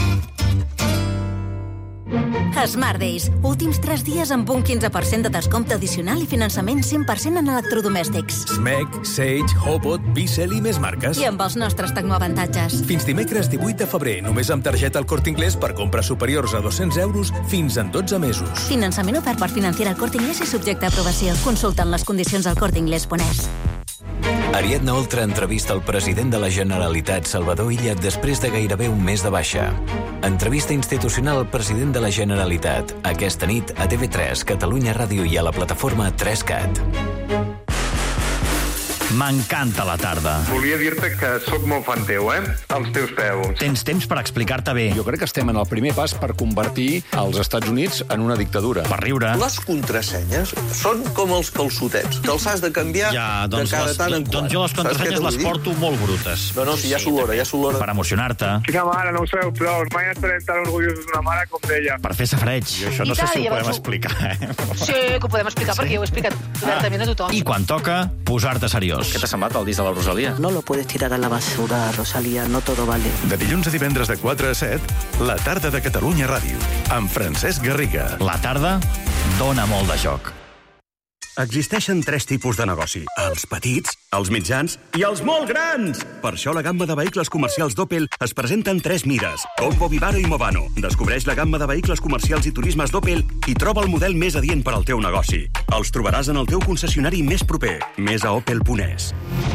Smart Days. Últims 3 dies amb un 15% de descompte addicional i finançament 100% en electrodomèstics.
Smeg, Sage, Hobot, Bissell i més marques.
I amb els nostres tecnoavantatges.
Fins dimecres 18 de febrer, només amb targeta El Corte Inglés per compres superiors a 200 euros fins en 12 mesos.
Finançament ofert per Financiera El Corte Inglés i subjecte a aprovació. Consulten les condicions al corteinglés.es.
Ariadna Oltra entrevista el president de la Generalitat, Salvador Illa, després de gairebé un mes de baixa. Entrevista institucional al president de la Generalitat, aquesta nit a TV3, Catalunya Ràdio i a la plataforma 3CAT.
M'encanta la tarda.
Volia dir-te que sóc molt fan teu, als teus peus.
Tens temps per explicar-te bé.
Jo crec que estem en el primer pas per convertir els Estats Units en una dictadura.
Per riure.
Les contrasenyes són com els calçotets, que els has de canviar de cada tant en quant.
Doncs jo les contrasenyes les porto molt brutes.
No, si ja s'olora.
Per emocionar-te.
Quina mare, no ho sabeu prou. Mai estarem tan orgullosos d'una mare com d'ella.
Per fer safreig.
I això no sé si ho podem explicar,
Sí, que ho podem explicar perquè jo ho he explicat obertament a tothom.
I quan toca, posar-te seriós.
Què t'ha semblat el disc de la Rosalía?
No lo puedes tirar a la basura, Rosalía, no todo vale.
De dilluns a divendres de 4 a 7, la tarda de Catalunya Ràdio, amb Francesc Garriga.
La tarda dona molt de joc.
Existeixen 3 tipus de negoci. Els petits,
els mitjans i els molt grans. Per això la gamma de vehicles comercials d'Opel es presenta en 3 mires: Combo, Vivaro i Movano. Descobreix la gamma de vehicles comercials i turismes d'Opel i troba el model més adient per al teu negoci. Els trobaràs en el teu concessionari més proper. Més a Opel.es.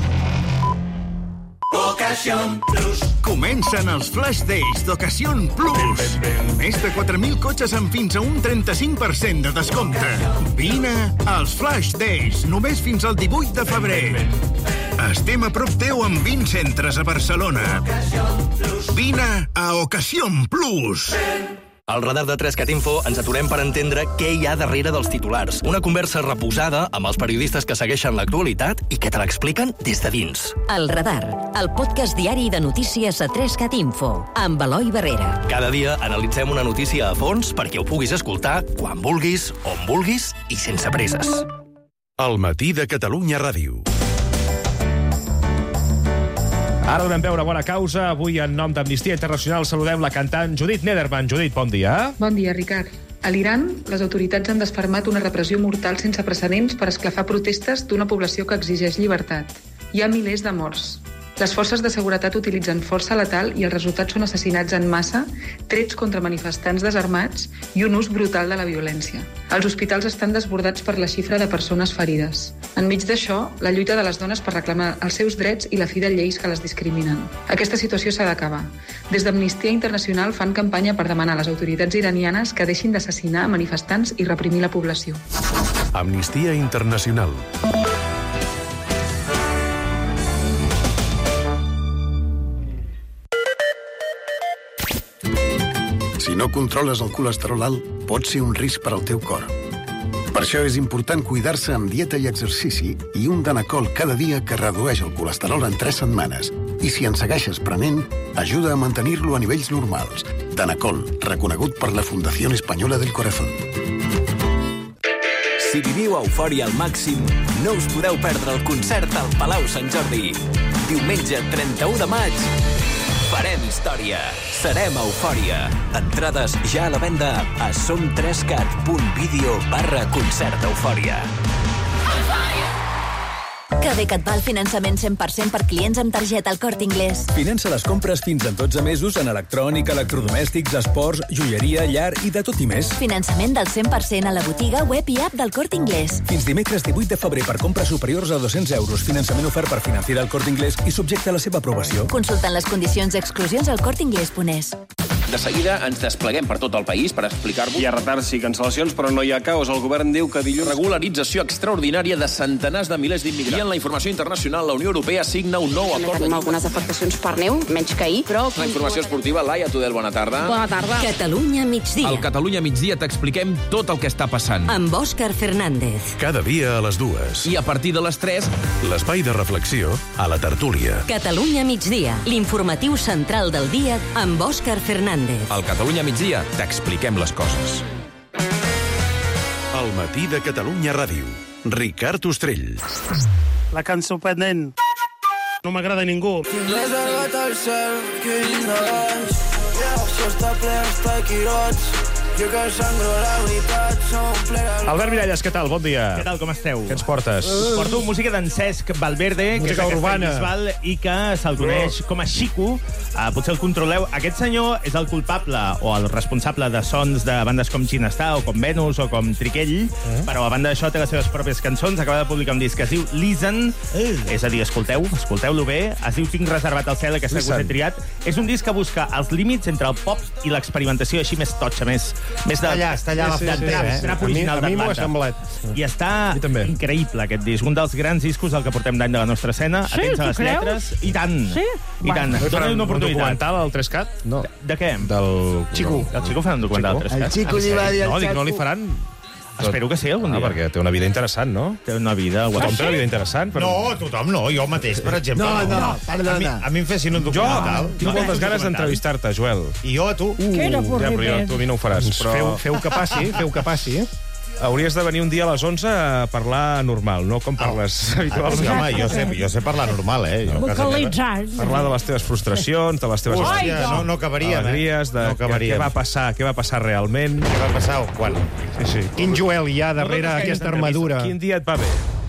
Ocasión Plus. Comencen els Flash Days d'Ocasión Plus. Més de 4.000 cotxes amb fins a un 35% de descompte. Vine als Flash Days, només fins al 18 de febrer. Estem a prop teu amb 20 centres a Barcelona. Vine a Ocasión Plus.
Al radar de 3CAT Info ens aturem per entendre què hi ha darrere dels titulars. Una conversa reposada amb els periodistes que segueixen l'actualitat i que te l'expliquen des de dins.
El Radar, el podcast diari de notícies a 3CAT Info, amb Eloi Barrera.
Cada dia analitzem una notícia a fons perquè ho puguis escoltar quan vulguis, on vulguis i sense presses.
El matí de Catalunya Ràdio.
Ara donem veure bona causa. Avui, en nom d'Amnistia Internacional, saludem la cantant Judith Nederman. Judith, bon dia.
Bon dia, Ricard. A l'Iran, les autoritats han desfermat una repressió mortal sense precedents per esclafar protestes d'una població que exigeix llibertat. Hi ha milers de morts. Les forces de seguretat utilitzen força letal i els resultats són assassinats en massa, trets contra manifestants desarmats i un ús brutal de la violència. Els hospitals estan desbordats per la xifra de persones ferides. Enmig d'això, la lluita de les dones per reclamar els seus drets i la fi de lleis que les discriminen. Aquesta situació s'ha d'acabar. Des d'Amnistia Internacional fan campanya per demanar a les autoritats iranianes que deixin d'assassinar manifestants i reprimir la població.
Amnistia Internacional. Si no controles el colesterol alt, pot ser un risc per al teu cor. Per això és important cuidar-se amb dieta i exercici i un Danacol cada dia que redueix el colesterol en 3 setmanes. I si en segueixes prenent, ajuda a mantenir-lo a nivells normals. Danacol, reconegut per la Fundació Espanyola del Corazón.
Si viviu eufòria al màxim, no us podeu perdre el concert al Palau Sant Jordi. Diumenge 31 de maig, farem història. Serem eufòria. Entrades ja a la venda a som3cat.video/concert eufòria.
Que bé que et va el finançament 100% per clients amb targeta al Corte Inglés.
Finança les compres fins en 12 mesos en electrònica, electrodomèstics, esports, joieria, llar i de tot i més.
Finançament del 100% a la botiga, web i app del Corte Inglés.
Fins dimecres 18 de febrer per compres superiors a 200 euros. Finançament ofert per Financiera al Corte Inglés i subjecte a la seva aprovació.
Consultant les condicions i exclusions al corteinglés.es.
De seguida ens despleguem per tot el país per explicar-vos. Hi ha retards i cancel·lacions, però no hi ha caos. El govern diu que dilluns regularització extraordinària de centenars de milers d'immigrants. I en la informació internacional, la Unió Europea signa un nou acord.
Tenim algunes afectacions per neu, menys que ahir, però...
La informació esportiva, Laia Tudel, bona tarda.
Bona tarda.
Catalunya migdia.
Al Catalunya migdia t'expliquem tot el que està passant.
Amb Òscar Fernández.
Cada dia a les 2.
I a partir de les 3...
L'espai de reflexió a la tertúlia.
Catalunya migdia, l'informatiu central del dia amb Òscar Fernández.
Al Catalunya migdia t'expliquem les coses.
El matí de Catalunya Ràdio. Ricard Ostrell.
La cançó pendent. No m'agrada ningú.
L'he salvat al cel, que vinga baix. Això està ple, està aquí roig. Jo que sangro la veritat, s'omple el...
Albert Miralles, què tal? Bon dia.
Què tal, com esteu?
Què ens portes?
Us porto música d'en Cesc Valverde,
música
que és
urbana.
Bisbal, i que se'l coneix com a Xico. Potser el controleu. Aquest senyor és el culpable o el responsable de sons de bandes com Ginestar o com Venus o com Triquell, però a banda d'això té les seves pròpies cançons. Acaba de publicar un disc que es diu Listen, és a dir, escolteu-lo bé. Es diu Tinc reservat al cel, aquesta que us he triat. És un disc que busca els límits entre el pop i l'experimentació així més totxa, més de trap original d'Atlanta.
A mi m'ho ha semblat.
I està increïble, aquest disc. Un dels grans discos del que portem d'any de la nostra escena.
Sí,
atents a les lletres. I tant.
Sí?
I tant. Dóna-li una oportunitat.
Un documental al 3CAT? No.
De què?
Del
Xico. El Xico farà un documental al 3CAT.
El Xico li va dir al
No, dic, no li faran...
Espero que sí, algun dia.
Perquè té una vida interessant, no?
Té una vida...
Tothom té una vida interessant. Però...
No, tothom no. Jo mateix, per exemple.
Perdona.
A mi em fessin un documental.
Jo tinc moltes ganes d'entrevistar-te, Joel.
I jo a tu.
Que era
però tu a mi no ho faràs.
Però... Feu que passi.
Hauries de venir un dia a les 11 a parlar normal, no com parles habitualment.
Home, jo sé parlar normal,
Vocalitzar.
Parlar de les teves frustracions, de les teves
no acabaríem,
alegries, de què va passar realment.
Què va passar o quan?
Sí.
Quin Joel hi ha darrere aquesta armadura?
Quin dia et va bé?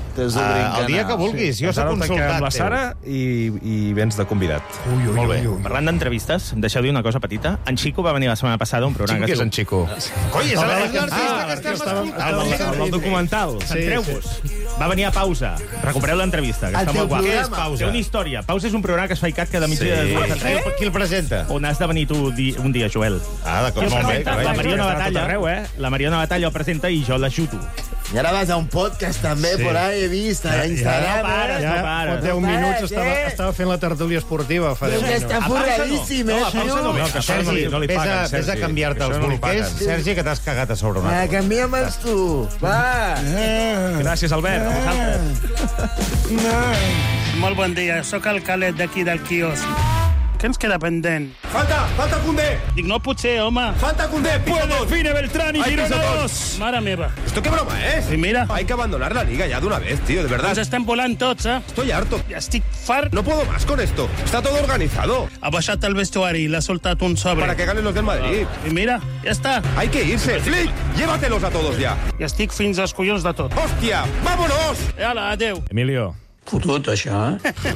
El dia que vulguis, jo s'ha consultat.
Amb la Sara i vens de convidat.
Molt bé. Parlant d'entrevistes, em deixeu dir una cosa petita. En Chico va venir la setmana passada un programa...
Chico, què és en Chico?
Coi, és l'artista que estem escoltant.
El documental, centreu-vos. Va venir a Pausa. Recupereu l'entrevista, que està molt guapa.
Què és Pausa?
Té una història. Pausa és un programa que es fa i cat cada migdia de dues a tres.
Qui el presenta?
On has de venir tu un dia, Joel.
D'acord, molt bé.
La Mariona Batalla, la Mariona Batalla el presenta i jo l'ajudo.
I ara vas a un podcast també, por ahí he vist, a Instagram.
No pares.
Fa 10 minuts estava fent la tertúlia esportiva. Fa 10 minuts.
Està forradíssim,
Sergi, vés a canviar-te els bolquers, Sergi, que t'has cagat a sobre una cosa.
Canvia-me'ls tu, va.
Gràcies, Albert. A vosaltres.
Molt bon dia, sóc el Calet d'aquí del quiosc. Què ens queda pendent?
Falta Koundé.
Dic, no pot ser, home.
Falta Koundé,
Define Beltrán y Girona 2. Mare meva.
¿Esto qué broma es?
I mira.
Hay que abandonar la liga ya de una vez, tío, de verdad.
Ens estem volant tots,
Estoy harto.
Ja estic fart.
No puedo más con esto. Está todo organizado.
Ha baixat el vestuari i l'ha soltat un sobre.
Para que ganen los del Madrid.
I mira, ja està.
Hay que irse. Flick, llévatelos a todos ya.
Ja estic fins als collons de tot.
Hòstia, vámonos!
Hala, adeu.
Emilio.
Fotut, això,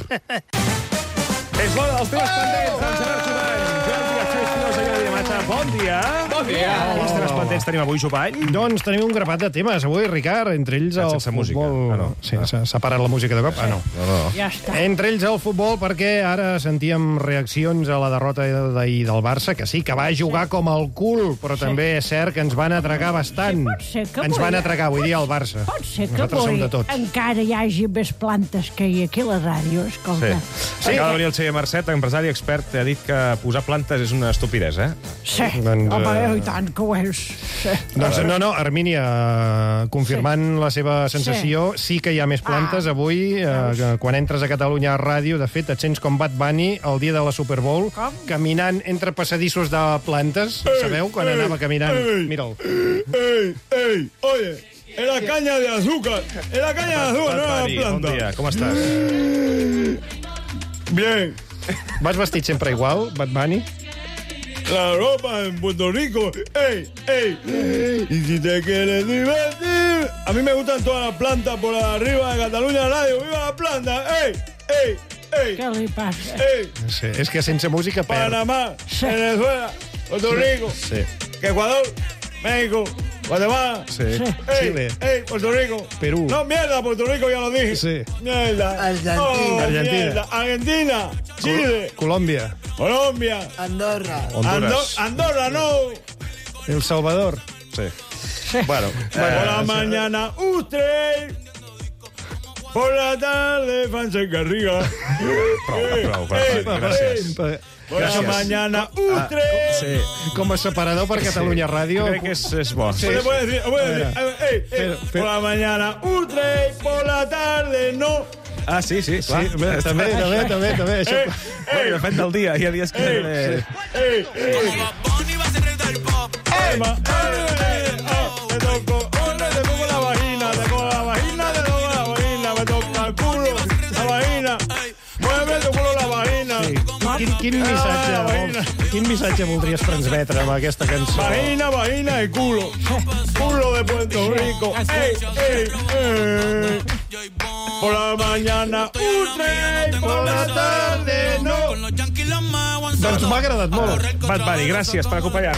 És l'hora dels temes pendents. Gerard Jovany, Jordi Afeixos, Aguilar Mata. Bon dia. Bon dia. Quins temes pendents tenim avui, Jovany?
Doncs tenim un grapat de temes avui, Ricard, entre ells el
sense música.
futbol...
No.
Sí, s'ha parat la música de cop? No.
Ja està.
Entre ells el futbol, perquè ara sentíem reaccions a la derrota d'ahir del Barça, que sí, que va jugar com el cul, però també és cert que ens van atracar bastant. Ens van atracar, vull dir, el Barça.
Pot ser que
Nosaltres som de tots.
encara hi hagi més plantes que hi ha aquí a la ràdio, escolta.
Sí. Acaba de venir el Xavier Marcet, empresari expert, ha dit que posar plantes és una estupidesa,
Sí,
Doncs,
home, i tant que ho és.
Doncs no, Armínia, confirmant la seva sensació, sí que hi ha més plantes avui. Quan entres a Catalunya Ràdio, de fet, et sents com Bad Bunny el dia de la Super Bowl, caminant entre passadissos de plantes. Sabeu? Quan anava caminant. Mira'l.
¡Ey! Oye, era caña de azúcar. Era caña de azúcar, no era planta.
Bon dia, com estàs?
Bien.
Vas vestit sempre igual, Bad Bunny?
La ropa en Puerto Rico. ¡Ey! Y si te quieres divertir. A mí me gustan todas las plantas por arriba de Catalunya Radio. ¡Viva la planta! ¡Ey!
Què li passa?
Sí, és que sense música perd.
Panamá, Venezuela, Puerto Rico, Ecuador, México, Guatemala,
Chile,
Puerto Rico.
Perú.
No, mierda, Puerto Rico ya lo dije.
Sí.
Mierda. Argentina.
Argentina.
Mierda. Argentina. Chile.
Colòmbia.
Colombia. Andorra.
Honduras.
Andorra, no.
El Salvador.
Sí. Bueno.
Por la mañana, usted. Por la tarde, Francesc Garriga.
Prou, gràcies.
Por la mañana, usted.
Sí. Com a separador per Catalunya Ràdio.
Crec que és bo.
Sí. Puede decir, por la mañana, usted. Por la tarde, no.
Ah, sí, clar.
Sí, també. Això...
Depèn del dia, hi ha dies que...
Te toco la vagina, te toco la vagina, me toca el culo, la vagina, mueve tu culo la vagina.
Quin missatge voldries transmetre amb aquesta cançó?
Vagina y culo. Culo de Puerto Rico. Por la mañana, por la tarde, no.
Doncs m'ha agradat molt.
Bad Bunny, gràcies per acompanyar.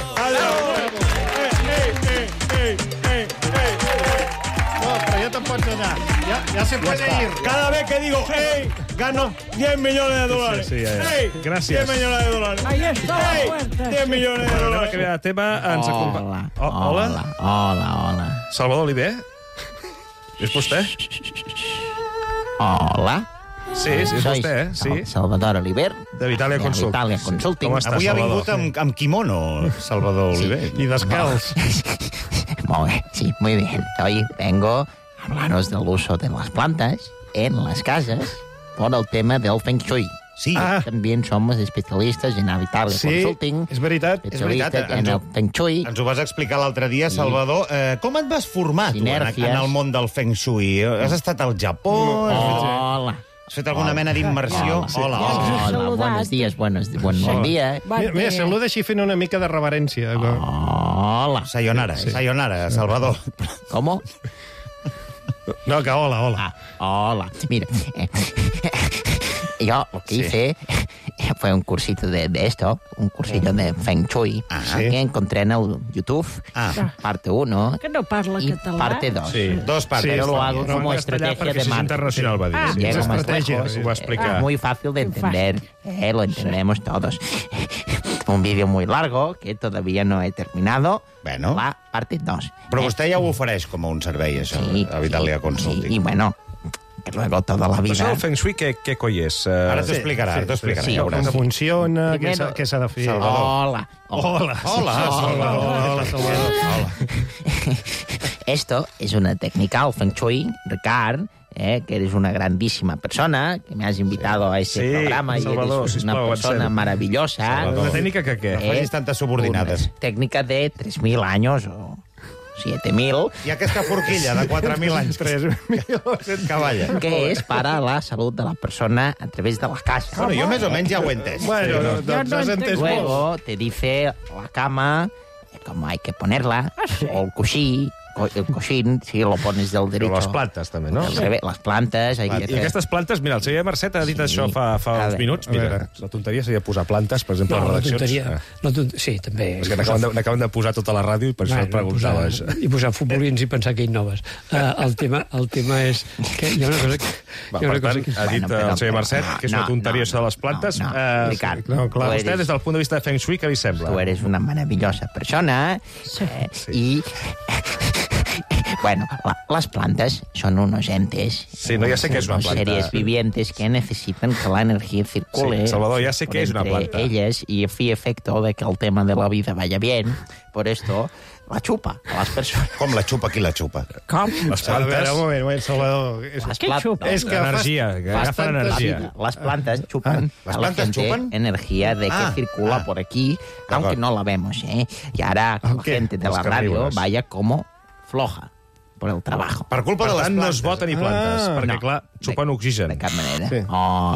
No, però ja te'n pots anar. Ja se puede ir.
Cada vez que digo, gano 10 millones de dólares.
Sí, gràcies.
10 millones de dólares.
Ahí está la puerta.
10 millones de dólares.
Que ve de tema, ens acompanya...
Hola.
Salvador Oliver? És vostè?
Hola.
Sí, és vostè, sí.
Salvador Oliver.
De Vitalia Consulting.
Vitalia Consulting.
Com estàs,
Avui ha
Salvador?
vingut amb kimono, Salvador Oliver.
I descalç.
Muy bien, sí, muy bien. Hoy vengo a hablaros del uso de las plantas en las casas por el tema del Feng Shui.
Sí.
También somos especialistas en Vitalia Consulting.
És veritat.
Especialistas en el Feng Shui.
Ens ho vas explicar l'altre dia, Salvador. Com et vas formar, tu, en el món del Feng Shui? Has estat al Japó?
Hola.
Has fet alguna mena d'immersió?
Hola, buenos días, buen día.
Mira, saluda així fent una mica de reverència.
Hola.
Sayonara, Salvador.
¿Cómo?
No, que hola.
Hola. Mira, yo lo que hice fue un cursito de esto, un cursillo de Feng Shui, que encontré en el YouTube, parte 1
Que no parla
y
català.
parte 2.
Sí, dos partes.
Pero lo hago como estrategia de
Es
marketing.
internacional, va a decir.
Llego más
estrategia,
lejos.
Ho va explicar.
Es muy fácil de entender, lo entendemos todos. Un vídeo muy largo que todavía no he terminado.
Bueno.
La parte 2.
Però vostè ja ho ofereix com a un servei, això, a Vitalia Consulting.
Y bueno, que luego toda la
Però això
vida...
del Feng Shui, què coi és?
Ara t'ho explicarà,
Sí,
ja
Com
veuràs.
funciona,
Primero-
què s'ha de fer.
Hola.
Hola, Salvador.
Esto es una técnica, el Feng Shui, Ricard, que eres una grandísima persona, que me has invitado a este programa
Salvador,
y eres una
sisplau,
persona
avancem.
maravillosa.
Una tècnica que què?
No facis tantes subordinades.
Una técnica de 3.000 años o 7.000.
I aquesta forquilla de 4.000 anys.
3.000.
Cavalla.
Que es para la salud de la persona a través de la casa.
Bueno, jo més o menys ja ho he entès.
Bueno,
Jo no
has entès molt.
Luego te dice la cama, cómo hay que ponerla, o el coixín, si lo pones del derecho.
Però les plantes, també, no?
Al revés, les plantes... Hay que
I
hacer...
aquestes plantes, mira, el Xavier Mercet ha dit això fa
A
uns
veure,
minuts. Mira, la tonteria seria posar plantes, per exemple,
No,
a
la
redaccions.
tonteria... Sí, també.
És que n'acaben de posar tota la ràdio i per això et preguntava això.
I posar futbolins i pensar que innoves. El tema és que hi ha una cosa que...
Va, per tant, ha dit el Xavier Mercet que és una tonteria això de les plantes.
Ricard,
Clar, vostè, des del punt de vista de Feng Shui, què li sembla?
Tú eres una maravillosa persona y... Bueno, las plantas son unos entes.
Sí, no, ya sé que es una planta.
Seres vivientes que necesitan que la energía circule.
Sí, Salvador, ya sé
por
que es una
entre
planta.
ellas y a efecto de que el tema de la vida vaya bien. Por esto, la chupa a las personas.
Com la xupa? Qui la xupa?
Com?
Les
A veure,
plantes...
un moment, Salvador.
Què xupa?
És que
Energia, que agafen energia.
Las plantas chupan
¿Las
a la
plantas
gente
chupan?
energía de que circula por aquí, aunque no la vemos, ¿eh? Y hará que la gente de
Los
la radio
carnívoros.
vaya como floja por el trabajo.
Per culpa
Per
de les
tant, no
plantes.
es bo tenir plantes, perquè,
No.
clar, xupen oxigen.
De cap manera.
Sí.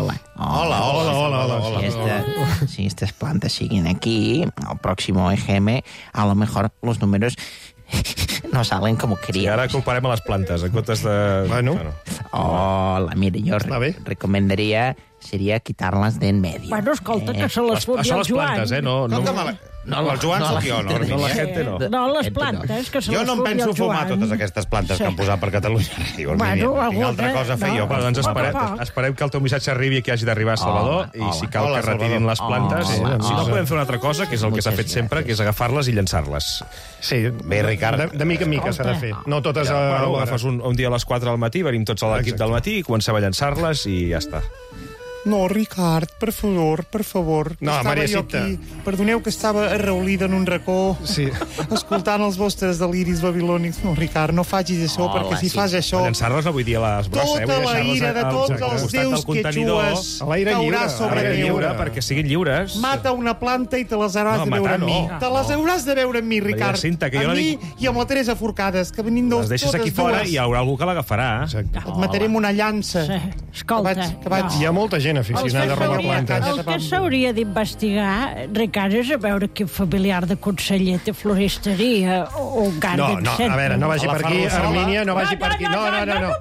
Hola. Si estas plantas siguen aquí, al próximo EGM, a lo mejor los números no salen como
I
queríamos.
ara culparem a les plantes, en comptes de...
Bueno.
Hola, mire, yo recomendaría sería quitarlas de en medio.
Bueno, escolta, que se les foti
Això
el
les
Joan.
plantes, no...
No, el Joan sóc jo, no?
No, la gente no.
No, les plantes, que se
Jo
les
no em
foti
penso
el
fumar
Joan.
totes aquestes plantes que han posat per Catalunya Ràdio.
Bueno,
Tinc altra cosa a fer jo.
Bueno, doncs
Poc.
esperem que el teu missatge arribi aquí hagi d'arribar a Salvador i si cal
Hola,
que retirin les plantes.
Hola.
Si no, podem fer una altra cosa, que és el que s'ha fet sempre, que és agafar-les i llançar-les.
Sí,
Bé, Ricard.
de mica en mica s'ha de fer. No totes a
Bueno,
l'hora.
agafes un dia a les 4 del matí, venim tots a l'equip del matí i comencem a llançar-les i ja està.
No, Ricard, per favor.
No,
Estava
Maria
jo
Cita.
aquí. Perdoneu que estava arraulida en un racó, escoltant els vostres deliris babilònics. No, Ricard, no facis això, perquè si fas això...
Llançar-les no vull dir a les brosses,
Tota la ira de tots els déus que xues caurà sobre teu.
perquè siguin lliures.
Mata una planta i te les hauràs
No,
de veure
matar
amb mi.
no.
Te les hauràs de veure amb mi, Ricard.
Cinta, que jo
amb
no
mi
dic-
i amb la Teresa Forcades, que venim
Les deixes aquí fora i hi haurà algú que l'agafarà.
Et mataré amb una llança.
Escolta,
que vaig.
Hi ha molta gent aficionada a robar plantes.
El que s'hauria d'investigar, Ricard, és a veure quin familiar de conseller té floristeria o un garden
No,
center.
a veure, no vagi per aquí, Armínia, no vagi per aquí. No.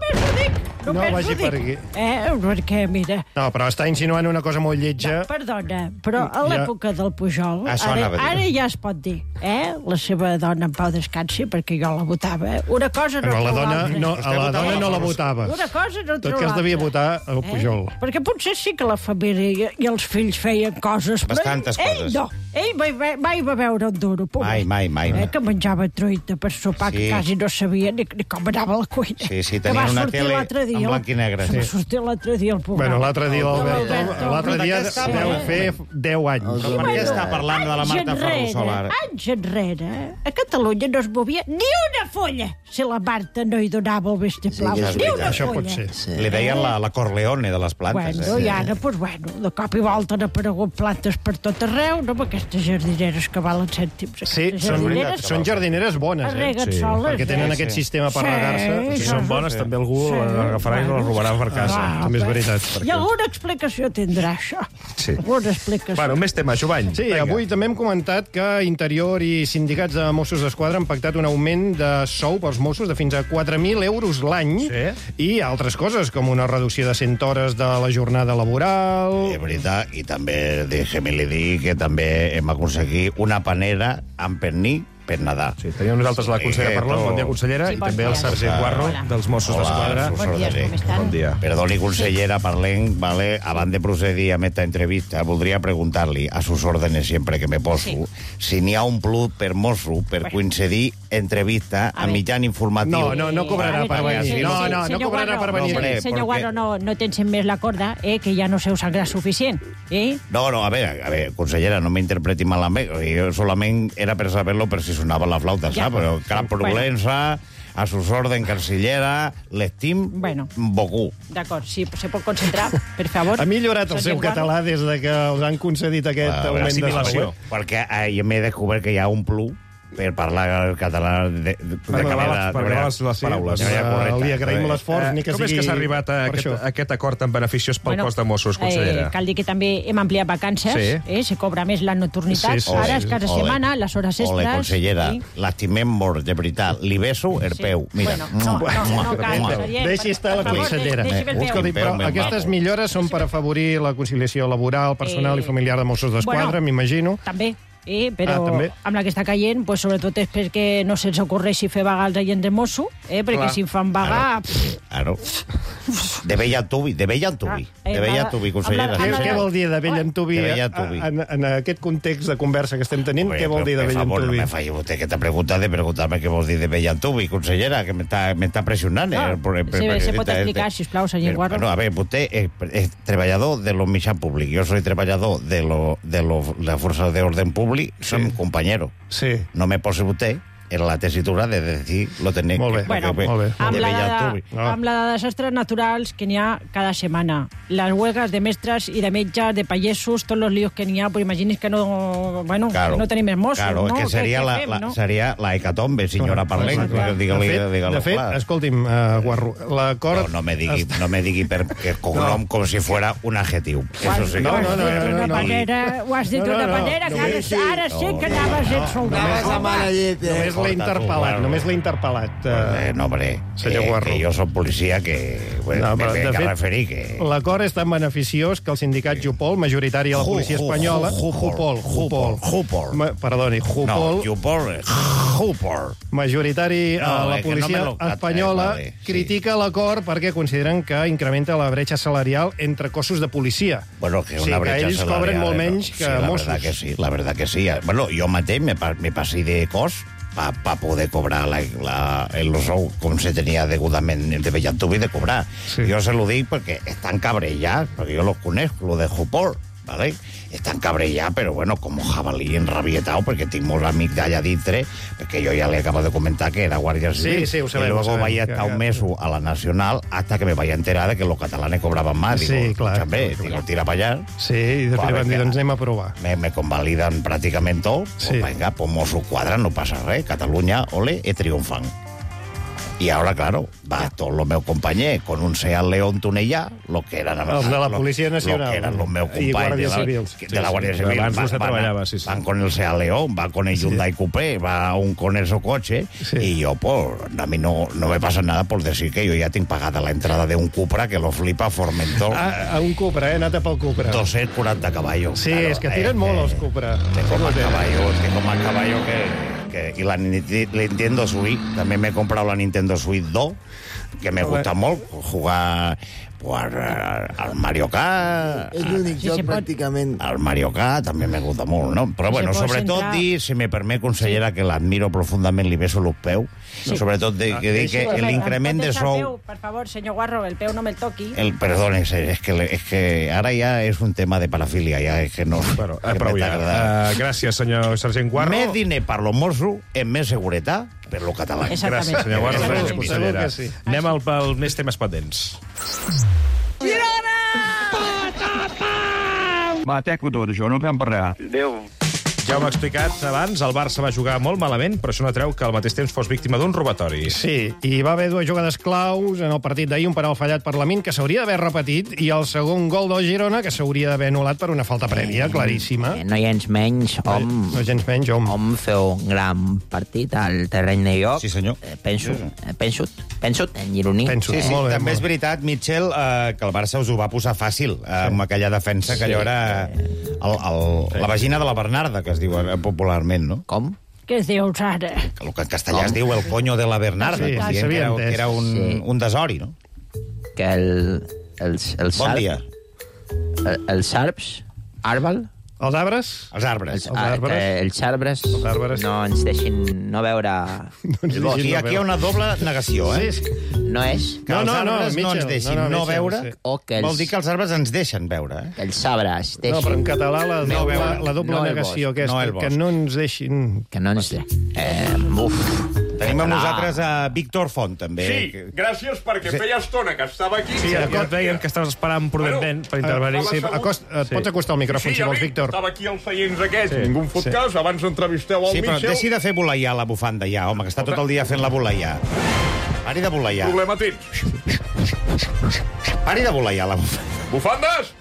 No vagi per aquí.
Perquè, mira...
No, però està insinuant una cosa molt lletja.
Perdona, però a
Ja.
l'època del Pujol,
Això anava a dir.
ara ja es pot dir, la seva dona en pau descansi, perquè jo la votava. Una cosa no
Però la
treu
dona
l'altra.
no, a la dona no la votava.
Una cosa no
Tot
treu
que es devia
l'altra.
votar el Pujol.
Perquè potser sí que la família i els fills feien coses, però
Bastantes
ell
coses.
no. Ell mai va veure un duro. pobret.
Mai.
Que menjava truita per sopar, que
Sí.
quasi no sabia ni com anava a la cuina.
Sí,
Que
tenien
va
una
sortir
tele
l'altre dia,
en blanc i negre.
Va sortir l'altre dia el programa.
Bueno, l'altre dia
L'Alberto.
l'altre dia deu fer 10 anys.
Per què està parlant de la Marta Ferrusola ara?
Anys enrere, a Catalunya no es movia ni una folla si la Marta no hi donava el vistiplau.
Sí,
ni una
això
folla.
pot ser. Li deien la Corleone de les plantes.
Bueno, i ara, doncs, bueno, de cop i volta han aparegut plantes per tot arreu, no? Perquè aquestes jardineres que valen cèntims.
Sí, són jardineres bones,
Arreguen soles.
perquè tenen aquest sistema per regar-se.
Si són bones, també algú l'agafarà i les robarà per casa.
També és veritat.
I alguna explicació tindrà, això.
Sí.
Alguna explicació.
Bueno, més temes, Jovany.
Sí, avui també hem comentat que Interior i sindicats de Mossos d'Esquadra han pactat un augment de sou pels Mossos de fins a 4.000 euros l'any i altres coses, com una reducció de 100 hores de la jornada laboral...
És veritat, i també deixem-li dir que també hem aconseguit una panera amb pernil per nedar.
Sí, teníem nosaltres la consellera Parlon, bon dia, consellera, i també el sergent Guarro, dels Mossos d'Esquadra.
Bon dia, com estan? Bon dia. Perdoni, consellera, parlem, ¿vale? Abans de procedir a esta entrevista, voldria preguntar-li a sus órdenes sempre que me poso si n'hi ha un plus per mosso per coincidir entrevista a mitjan informatiu.
No cobrarà per venir. No cobrarà per venir.
Senyor Guarro, no tensen més la corda, que ja no se us agrada suficient.
No, a ver, consellera, no m'interpreti malament. Jo solament era per saber-lo per si sonava la flauta, saps? Però cap problema, a sus orden, cancellera, l'estim beaucoup.
D'acord, si se pot concentrar, per favor.
Ha millorat el seu català des de que us han concedit aquest augment de sou.
Perquè jo m'he descobert que hi ha un plus per parlar català de manera...
Per gravar les paraules.
Li agraïm l'esforç, ni que sigui...
Com és que s'ha arribat a aquest acord tan beneficiós pel cos de Mossos, consellera?
Cal dir que també hem ampliat vacances, se cobra més la nocturnitat, ara és cada setmana, les hores extres...
Ole, consellera, l'estimem molt, de veritat. Li beso el peu, mira.
No cal,
deixi estar la consellera. Escolti, però aquestes millores són per afavorir la conciliació laboral, personal i familiar de Mossos d'Esquadra, m'imagino.
També. Però amb la que està caient, pues, sobretot és perquè no se'ls ocorreixi fer vagar als agents de Mosso, perquè si en fan vagar...
Claro. De vell en tubi, consellera.
Què vol dir de vell en tubi en aquest context de conversa que estem tenint? Què vol dir de vell en tubi?
Per favor, no me falli vostè aquesta pregunta de preguntar-me què vol dir de vell en tubi, consellera, que m'està pressionant.
Se pot explicar, sisplau, senyor Guarro.
A veure, vostè és treballador de los mitjans públics, jo soy treballador de la Fuerza de Orden Públic, som compañeros. No me pose usted en la tesitura de decir lo tenéis
molt bé. Amb la de desastres naturals que n'hi ha cada setmana, les huelgas de mestres i de metges, de pagesos, tots els líos que n'hi ha, pues imagini's que no tenim més Mossos.
Claro, que seria la hecatombe, senyora Parlent.
De fet, escolti'm, Guarro, l'acord...
No me digui perquè cognom com si fuera un adjectiu.
Ho has dit d'una manera que ara sé que anaves a soldat.
Només l'he interpel·lat.
No, hombre, que jo soc policia que m'he de referir que...
L'acord és tan beneficiós que el sindicat Jupol, majoritari a la policia espanyola... Jupol. Perdoni, Jupol. Majoritari a la policia espanyola critica l'acord perquè consideren que incrementa la bretxa salarial entre cossos de policia.
Bueno, que una bretxa salarial...
ells cobren molt menys que Mossos.
La verdad que sí. Bueno, jo mateix me pasé de cos para poder cobrar el sou com se tenia degudament de Bellantubi de cobrar. Jo se lo dic perquè estan cabrellats, perquè jo los conec, lo de Jupol, ¿vale? Estan cabrellats, però bueno, com jabalí enrabietado, perquè tinc molts amics d'allà dintre, perquè jo ja le acabo de comentar que era guàrdia civil.
Sí, ho sabem.
Y luego vaig estar un mes a la Nacional hasta que me vaya a enterar de que los catalanes cobraban más.
Sí, clar.
Digo, tira para allà.
Sí, i després van dir, doncs anem a provar.
Me convaliden pràcticament tot. Pues venga, pues Mossos Quadra, no passa res. Catalunya, ole, e triomfant. Y ahora, claro, va todos los meus compañeros con un Seat León Tunellà, lo que eran
els de la Policia Nacional,
lo que eran los meus compañeros de la Guardia Civil, van con el Seat León, van con el Hyundai Coupé, va con ese coche, y yo, pues, a mí no me pasa nada por decir que yo ya tengo pagada la entrada de un Cupra que lo flipa Formentor.
A un Cupra, anat pel Cupra.
240 caballos.
Sí, és que tiren molt els Cupra.
Tengo más caballo y la Nintendo Switch, también me he comprado la Nintendo Switch 2, que me gusta molt jugar al Mario Kart.
És l'únic joc, pràcticament.
Al Mario Kart també me gusta molt, no? Però bueno, sobretot dir, si me permet, consellera, que l'admiro profundament, li beso los peus, sobretot que dir que l'increment de sou...
Per favor, senyor Guarro, el peu no me'l toqui.
Perdón, es que ara ja és un tema de parafília, ja és que no...
Bueno, prou ja. Gràcies, senyor sergent Guarro.
Més diner per lo Mossos, és més seguretat per lo català.
Gràcies, senyor Guarro. Consellera. Anem pels més temes pendents.
Girona! Va, t'he acotat, això, no fem parlar.
Adéu.
Ja ho hem explicat abans, el Barça va jugar molt malament, però això no treu que al mateix temps fos víctima d'un robatori.
Sí, i va haver dues jugades claus en el partit d'ahir, un penal fallat per Lamine, que s'hauria d'haver repetit, i el segon gol del Girona, que s'hauria d'haver anul·lat per una falta prèvia, claríssima.
Gens menys, hom feu un gran partit al terreny de joc.
Sí, senyor.
Penso, en gironí.
Sí, també és veritat, Mitchell, que el Barça us ho va posar fàcil, amb aquella defensa, que allò era la vagina de la Bernarda, que es diu popularment, no?
Com?
Què es diu, ara?
El que en castellà es diu el coño de la Bernarda, que era un desori, no?
Que els
bon dia.
Els arbres,
Els arbres?
Els arbres.
Els arbres no ens deixin no veure el bosc.
I aquí hi ha una doble negació, eh?
No és?
Que els arbres no ens deixin no veure, vol dir que els arbres ens deixen veure, eh?
Els arbres deixin...
No, però en català la doble negació, que no ens deixin...
Que no ens deixin...
Tenim amb nosaltres a Víctor Font, també.
Sí, gràcies, perquè feia estona que estava aquí.
Sí, ja et veiem que estaves esperant prudentment per intervenir.
Pots acostar el micròfon, si vols, Víctor.
Estava aquí als seients aquests, ningú em fot cas, abans entrevisteu al Mitchell.
Sí, però deixi de fer voleiar la bufanda ja, home, que està tot el dia fent la voleiar. Pari de voleiar.
Problema tens.
Pari de voleiar la bufanda.
Bufandes?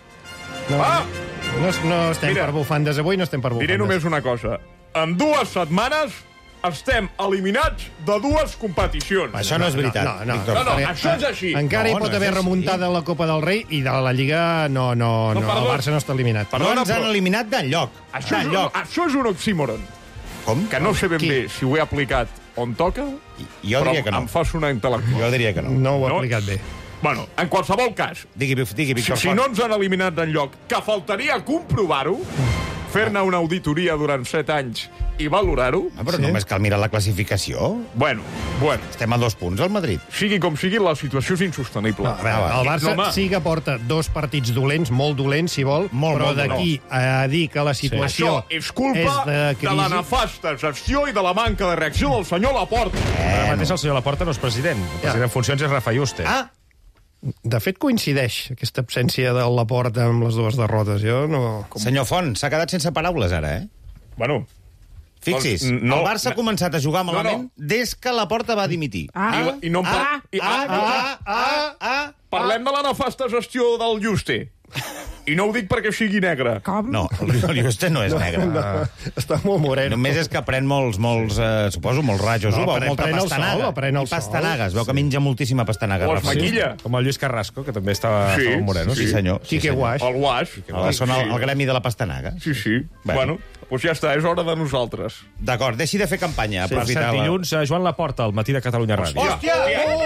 No estem per bufandes, avui no estem per bufandes.
Diré només una cosa. En 2 setmanes estem eliminats de 2 competicions.
Això no és veritat, Víctor.
No, això és així.
Encara hi pot haver remuntada la Copa del Rei i de la Lliga el Barça no està eliminat.
No ens han eliminat d'enlloc.
Això és un oxímoron.
Com?
Que no sé ben bé si ho he aplicat on toca,
jo diria que no.
Em fa sonar intel·lectual.
Jo diria que no.
No ho he aplicat bé.
Bueno, en qualsevol cas,
digui, Víctor Font.
Si no ens han eliminat d'enlloc, que faltaria comprovar-ho, fer-ne una auditoria durant 7 anys i valorar-ho...
Però només cal mirar la classificació.
Bueno.
Estem a 2 punts, al Madrid.
Sigui com sigui, la situació és insostenible.
El Barça sí que porta 2 partits dolents, molt dolents, si vol, però d'aquí a dir que la situació
això és culpa de la nefasta gestió i de la manca de reacció del senyor Laporta.
Ara mateix el senyor Laporta no és president. El president en funcions és Rafa Juste.
De fet, coincideix aquesta absència del Laporta amb les 2 derrotes. Jo no...
Senyor Font, s'ha quedat sense paraules, ara, eh?
Bueno...
Fixis, el Barça ha començat a jugar malament des que Laporta va dimitir.
I no parlem de la nefasta gestió del Juste. I no ho dic perquè sigui negre.
Com?
No, el Juste no és negre.
Està molt moreno.
Només és que pren molts suposo, molts rajos. Molta pastanaga. I pastanagues. Veu que menja moltíssima pastanaga.
O es maquilla.
Com el Lluís Carrasco, que també estava molt moreno.
Sí, senyor.
Quique Guaix.
El Guaix.
Són el gremi de la pastanaga.
Sí. Bueno, doncs ja està, és hora de nosaltres.
D'acord, deixi de fer campanya.
Per cert, dilluns, Joan Laporta, al matí de Catalunya Ràdio.
Hòstia!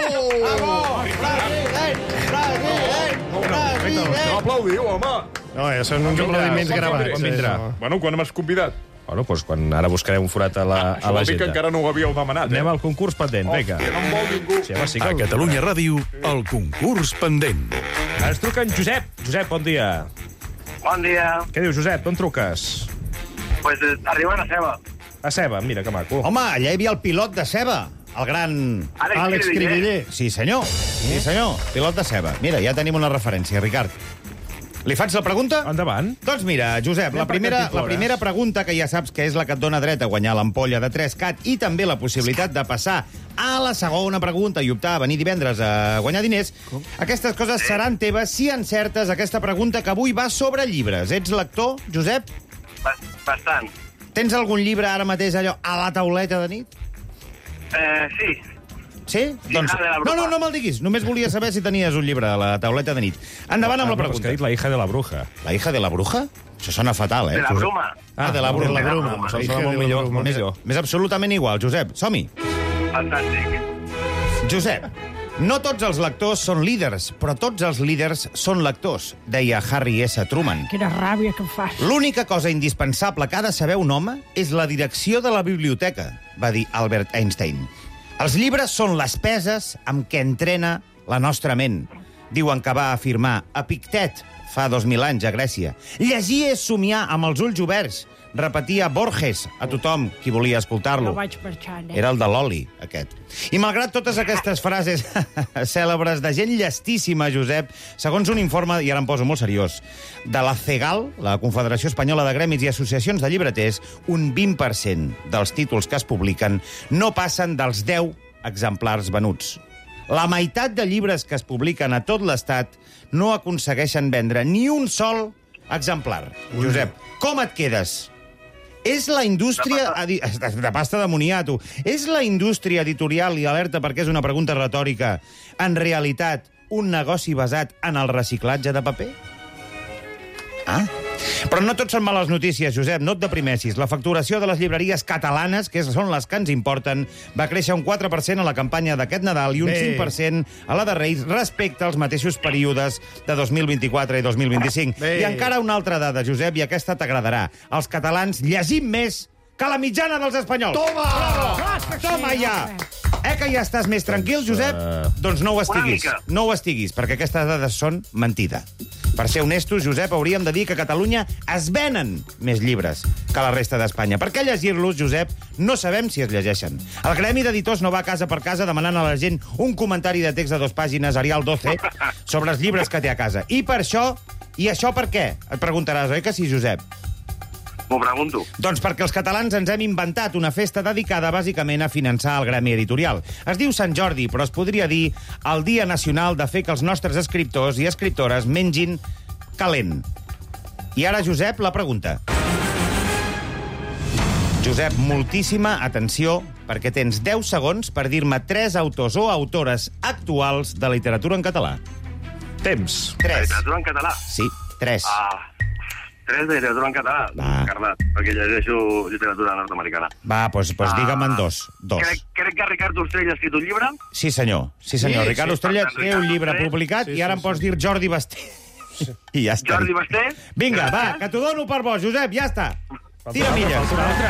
No aplaudiu, home!
No, ja són uns aplaudiments gravats.
Quan vindrà?
Bueno, quan m'has convidat?
Bueno, doncs quan ara buscarem un forat a l'agenda.
Això vol dir que encara no ho havíeu demanat,
Anem al concurs pendent, vinga.
Hòstia, no em vol ningú.
A Catalunya Ràdio, el concurs pendent.
Ens truca en Josep. Josep, bon dia.
Bon dia.
Què dius, Josep? D'on truques?
Pues arribant a Ceba.
A Ceba, mira que maco.
Home, allà hi havia el pilot de Ceba. El gran
Àlex Criviller.
Sí, senyor. Pilot de Ceba. Mira, ja tenim una referència, Ricard. Li faig la pregunta?
Endavant.
Doncs mira, Josep, la primera pregunta, que ja saps que és la que et dona dret a guanyar l'ampolla de 3CAT i també la possibilitat de passar a la segona pregunta i optar a venir divendres a guanyar diners, aquestes coses seran teves si encertes aquesta pregunta que avui va sobre llibres. Ets lector, Josep?
Bastant.
Tens algun llibre ara mateix allò a la tauleta de nit?
Sí.
Sí? Doncs... No me'l diguis. Només volia saber si tenies un llibre a la tauleta de nit. Endavant amb la pregunta.
Que ha dit La hija de la bruja.
La hija de la bruja? Això sona fatal, eh?
De la bruma.
De la bruma.
Això sona molt millor.
Més absolutament igual, Josep. Som-hi.
Fantàstic.
Josep, no tots els lectors són líders, però tots els líders són lectors, deia Harry S. Truman.
Quina ràbia que em fas.
L'única cosa indispensable que ha de saber un home és la direcció de la biblioteca, va dir Albert Einstein. Els llibres són les peses amb què entrena la nostra ment. Diuen que va afirmar Epictet fa 2000 anys a Grècia. Llegir és somiar amb els ulls oberts. repetia Borges a tothom qui volia escoltar-lo.
No vaig marxant,
Era el de l'oli, aquest. I malgrat totes aquestes frases cèlebres de gent llestíssima, Josep, segons un informe, i ara em poso molt seriós, de la CEGAL, la Confederació Espanyola de Gremis i Associacions de Llibreters, un 20% dels títols que es publiquen no passen dels 10 exemplars venuts. La meitat de llibres que es publiquen a tot l'Estat no aconsegueixen vendre ni un sol exemplar. Josep, com et quedes? És la indústria... De pasta de moniato. És la indústria editorial, i alerta perquè és una pregunta retòrica, en realitat un negoci basat en el reciclatge de paper? Ah? Però no tot són males notícies, Josep, no et deprimessis. La facturació de les llibreries catalanes, que són les que ens importen, va créixer un 4% a la campanya d'aquest Nadal i un 5% a la de Reis respecte als mateixos períodes de 2024 i 2025. I encara una altra dada, Josep, i aquesta t'agradarà. Els catalans llegim més que la mitjana dels espanyols.
Toma!
Bravo! Toma ja! Que ja estàs més tranquil, Josep? Doncs no ho estiguis. No ho estiguis, perquè aquestes dades són mentida. Per ser honestos, Josep, hauríem de dir que a Catalunya es venen més llibres que a la resta d'Espanya. Per què llegir-los, Josep? No sabem si es llegeixen. El gremi d'editors no va casa per casa demanant a la gent un comentari de text de 2 pàgines, Arial 12, sobre els llibres que té a casa. I per això... I això per què? Et preguntaràs, oi que sí, Josep?
M'ho pregunto.
Doncs perquè els catalans ens hem inventat una festa dedicada bàsicament a finançar el gremi editorial. Es diu Sant Jordi, però es podria dir el Dia Nacional de fer que els nostres escriptors i escriptores mengin calent. I ara, Josep, la pregunta. Josep, moltíssima atenció, perquè tens 10 segons per dir-me 3 autors o autores actuals de literatura en català. Temps. 3.
Literatura en català?
Sí, 3.
3 de literatura en català? Carnat, perquè llegeixo literatura nord-americana.
Va, doncs digue'm en 2.
Crec que Ricard Ostrell ha escrit un llibre?
Sí, senyor. Ricard Ostrell té un llibre publicat i ara em pocs dir Jordi Basté. I ja està.
Jordi Basté?
Vinga, va, que t'ho dono per bo, Josep, ja està. Tira milles.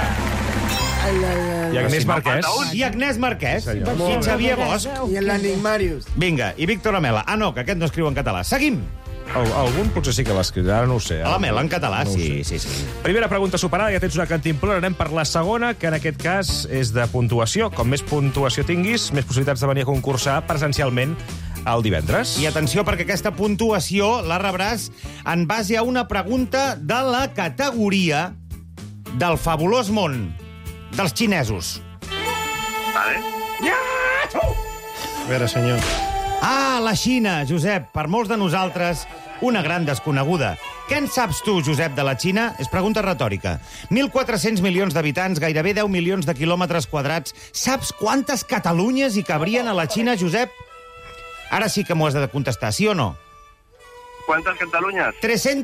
I Agnès Marquès.
I Agnès Marquès. I Xavier Bosch.
I l'Enigmarius.
Vinga, i Víctor Amela. Ah, no, que aquest no escriu en català. Seguim.
Algun potser sí que l'escriu, ara no ho sé.
La Mela, en català, sí.
Primera pregunta superada, ja tens una cantimplora. Anem per la segona, que en aquest cas és de puntuació. Com més puntuació tinguis, més possibilitats de venir a concursar presencialment el divendres.
I atenció, perquè aquesta puntuació la rebràs en base a una pregunta de la categoria del fabulós món dels xinesos.
Vale.
A veure, senyor.
La Xina, Josep, per molts de nosaltres, una gran desconeguda. Què en saps tu, Josep, de la Xina? És pregunta retòrica. 1.400 milions d'habitants, gairebé 10 milions de quilòmetres quadrats. Saps quantes Catalunyes hi cabrien a la Xina, Josep? Ara sí que m'ho has de contestar, sí o no?
Quantes Catalunyes?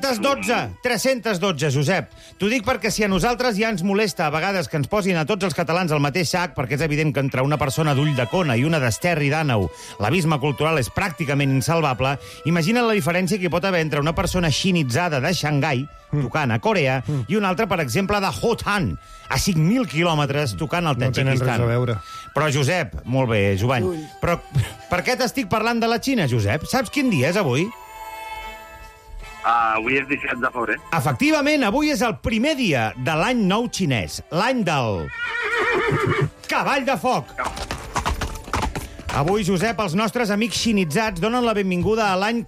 312, Josep. T'ho dic perquè si a nosaltres ja ens molesta a vegades que ens posin a tots els catalans al mateix sac, perquè és evident que entre una persona d'Ulldecona i una d'Esterri d'Àneu l'abisme cultural és pràcticament insalvable, imagina la diferència que hi pot haver entre una persona xinitzada de Xangai, tocant a Corea, i una altra, per exemple, de Hotan, a 5.000 quilòmetres, tocant al Tadjikistan.
No tenen res a veure.
Però, Josep, molt bé, Jovany, però per què t'estic parlant de la Xina, Josep? Saps quin dia és avui?
Avui és 17 de febrer.
Efectivament, avui és el primer dia de l'any nou xinès, l'any del cavall de foc. Avui, Josep, els nostres amics xinitzats donen la benvinguda a l'any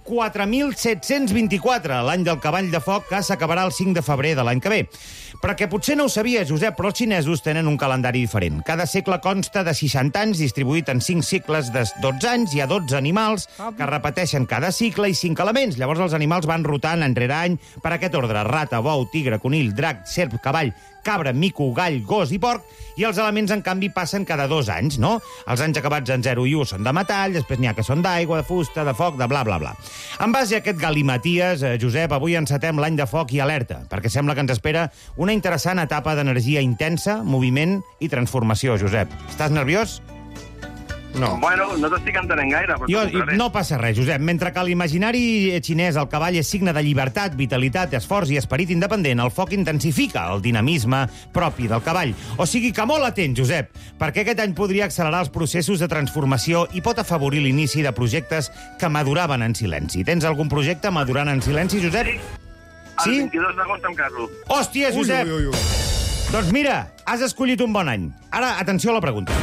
4724, l'any del cavall de foc, que s'acabarà el 5 de febrer de l'any que ve. Però que potser no ho sabia, Josep, però els xinesos tenen un calendari diferent. Cada segle consta de 60 anys, distribuït en 5 cicles de 12 anys. Hi ha 12 animals que repeteixen cada cicle i 5 elements. Llavors els animals van rotant enrere any per aquest ordre: rata, bou, tigre, conill, drac, serp, cavall, cabra, mico, gall, gos i porc, i els elements, en canvi, passen cada 2 anys, no? Els anys acabats en 0 i 1 són de metall, després n'hi ha que són d'aigua, de fusta, de foc, de bla, bla, bla. En base a aquest galimaties, Josep, avui encetem l'any de foc i alerta, perquè sembla que ens espera una interessant etapa d'energia intensa, moviment i transformació, Josep. Estàs nerviós?
No. Bueno, no t'estic entenent gaire.
No passa res, Josep. Mentre que a l'imaginari xinès el cavall és signe de llibertat, vitalitat, esforç i esperit independent, el foc intensifica el dinamisme propi del cavall. O sigui que molt atent, Josep, perquè aquest any podria accelerar els processos de transformació i pot afavorir l'inici de projectes que maduraven en silenci. Tens algun projecte madurant en silenci, Josep?
El 22 d'agost em caso.
Hòstia, Josep! Doncs mira, has escollit un bon any. Ara, atenció a la pregunta.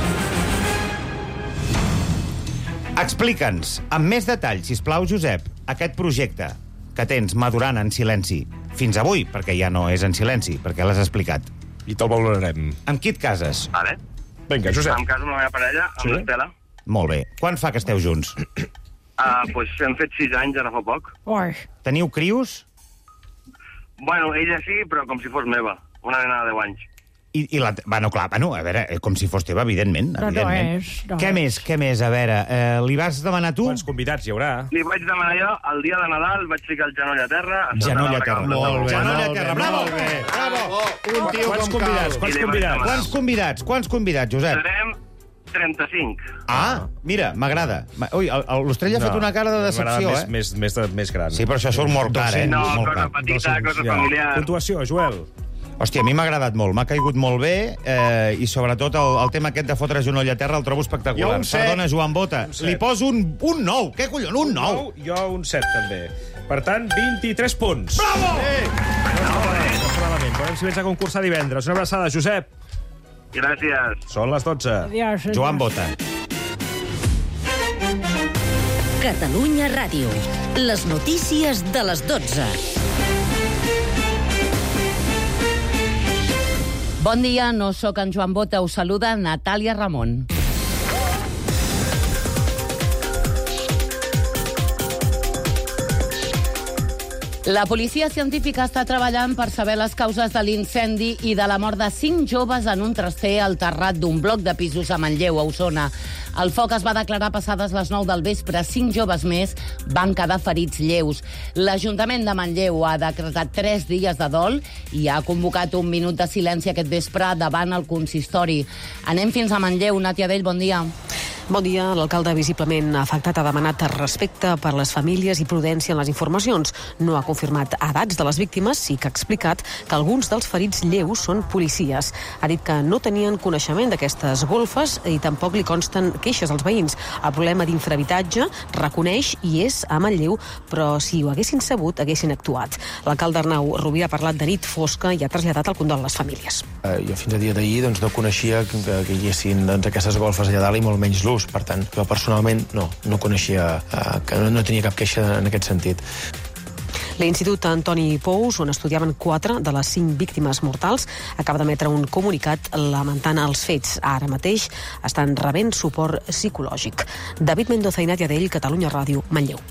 Explica'ns, amb més detall, sisplau, Josep, aquest projecte que tens madurant en silenci fins avui, perquè ja no és en silenci, perquè l'has explicat.
I te'l valorarem.
Amb qui et cases?
Vale.
Vinga, Josep.
Em caso amb la meva parella, amb l'Estela.
Molt bé. Quan fa que esteu junts?
Pues hem fet 6 anys ara fa poc.
Teniu crios?
Bueno, ella sí, però com si fos meva. Una nena de 10 anys.
Bueno, clar, a veure, com si fos teva, evidentment.
Però no és.
Què més? A veure, li vas demanar tu?
Quants convidats hi haurà?
Li vaig demanar jo, el dia de Nadal, vaig ficar el genoll a terra.
Genoll a terra.
Molt bé.
Genoll a terra, bravo! Bravo! Un tio com cal. Quants convidats, Josep?
Serem 35.
Mira, m'agrada. Ui, l'Ostrell ha fet una cara de decepció,
Més gran.
Sí, però això surt molt car,
No, cosa petita, cosa familiar.
Puntuació, Joel.
Hòstia, a mi m'ha agradat molt, m'ha caigut molt bé i sobretot el tema aquest de fotre genoll a terra el trobo espectacular. Perdona, Joan Bota, li poso un 9. Què collons, un 9?
Jo un 7, també. Per tant, 23 punts.
Bravo!
Podem si vens a concursar divendres. Una abraçada, Josep.
Gràcies.
Són les 12.
Adiós.
Joan Bota.
Catalunya Ràdio. Les notícies de les 12. Bon dia, no sóc en Joan Bota, us saluda Natàlia Ramon. La policia científica està treballant per saber les causes de l'incendi i de la mort de 5 joves en un traster al terrat d'un bloc de pisos a Manlleu, a Osona. El foc es va declarar passades les 9 del vespre. 5 joves més van quedar ferits lleus. L'Ajuntament de Manlleu ha decretat 3 dies de dol i ha convocat un minut de silenci aquest vespre davant el consistori. Anem fins a Manlleu. Nàtia Dell, bon dia.
Bon dia. L'alcalde visiblement afectat ha demanat respecte per les famílies i prudència en les informacions. No ha confirmat edats de les víctimes, sí que ha explicat que alguns dels ferits lleus són policies. Ha dit que no tenien coneixement d'aquestes golfes i tampoc li consten queixes als veïns. El problema d'infrahabitatge reconeix i és a Manlleu, però si ho haguessin sabut, haguessin actuat. L'alcalde Arnau Rubí ha parlat de nit fosca i ha traslladat el condol a les famílies.
Jo fins a dia d'ahir no coneixia que hi haguessin aquestes golfes allà dalt i molt menys l'ús. Per tant, jo personalment no coneixia, que no tenia cap queixa en aquest sentit.
L'Institut Antoni Pous, on estudiaven 4 de les 5 víctimes mortals, acaba d'emetre un comunicat lamentant els fets. Ara mateix estan rebent suport psicològic. David Mendoza i Nàtia Dell, Catalunya Ràdio, Manlleu.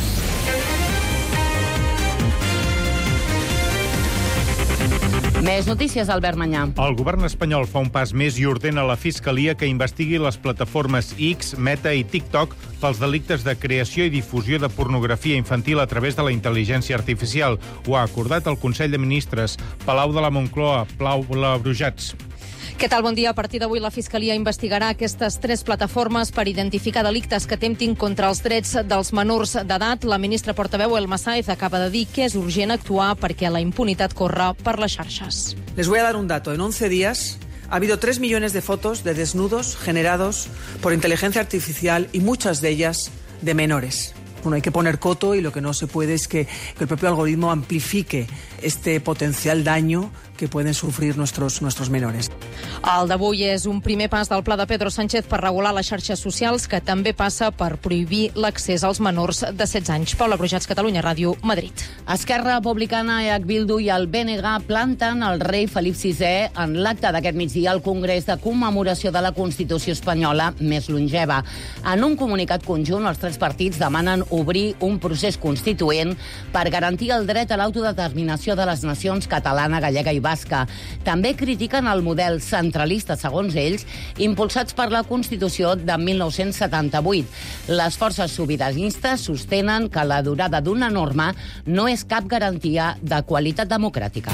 Més notícies, Albert Manyà.
El govern espanyol fa un pas més i ordena a la Fiscalia que investigui les plataformes X, Meta i TikTok pels delictes de creació i difusió de pornografia infantil a través de la intel·ligència artificial. Ho ha acordat el Consell de Ministres. Palau de la Moncloa, Paula Brujats.
Què tal? Bon dia. A partir d'avui la Fiscalia investigarà aquestes 3 plataformes per identificar delictes que temptin contra els drets dels menors d'edat. La ministra portaveu Elma Sáez acaba de dir que és urgent actuar perquè la impunitat corre per les xarxes.
Les voy a dar un dato. En 11 días ha habido 3 millones de fotos de desnudos generados por inteligencia artificial y muchas de ellas de menores. Bueno, hay que poner coto y lo que no se puede es que el propio algoritmo amplifique este potencial daño que pueden sufrir nuestros menores.
El d'avui és un primer pas del pla de Pedro Sánchez per regular les xarxes socials, que també passa per prohibir l'accés als menors de 16 anys. Paula Brujats, Catalunya Ràdio, Madrid.
Esquerra Republicana, EH Bildu i el BNG planten el rei Felip VI en l'acte d'aquest migdia al Congrés de commemoració de la Constitució espanyola més longeva. En un comunicat conjunt, els 3 partits demanen obrir un procés constituent per garantir el dret a l'autodeterminació de les nacions catalana, gallega i basca. També critiquen el model centralista, segons ells, impulsats per la Constitució de 1978. Les forces sobiranistes sostenen que la durada d'una norma no és cap garantia de qualitat democràtica.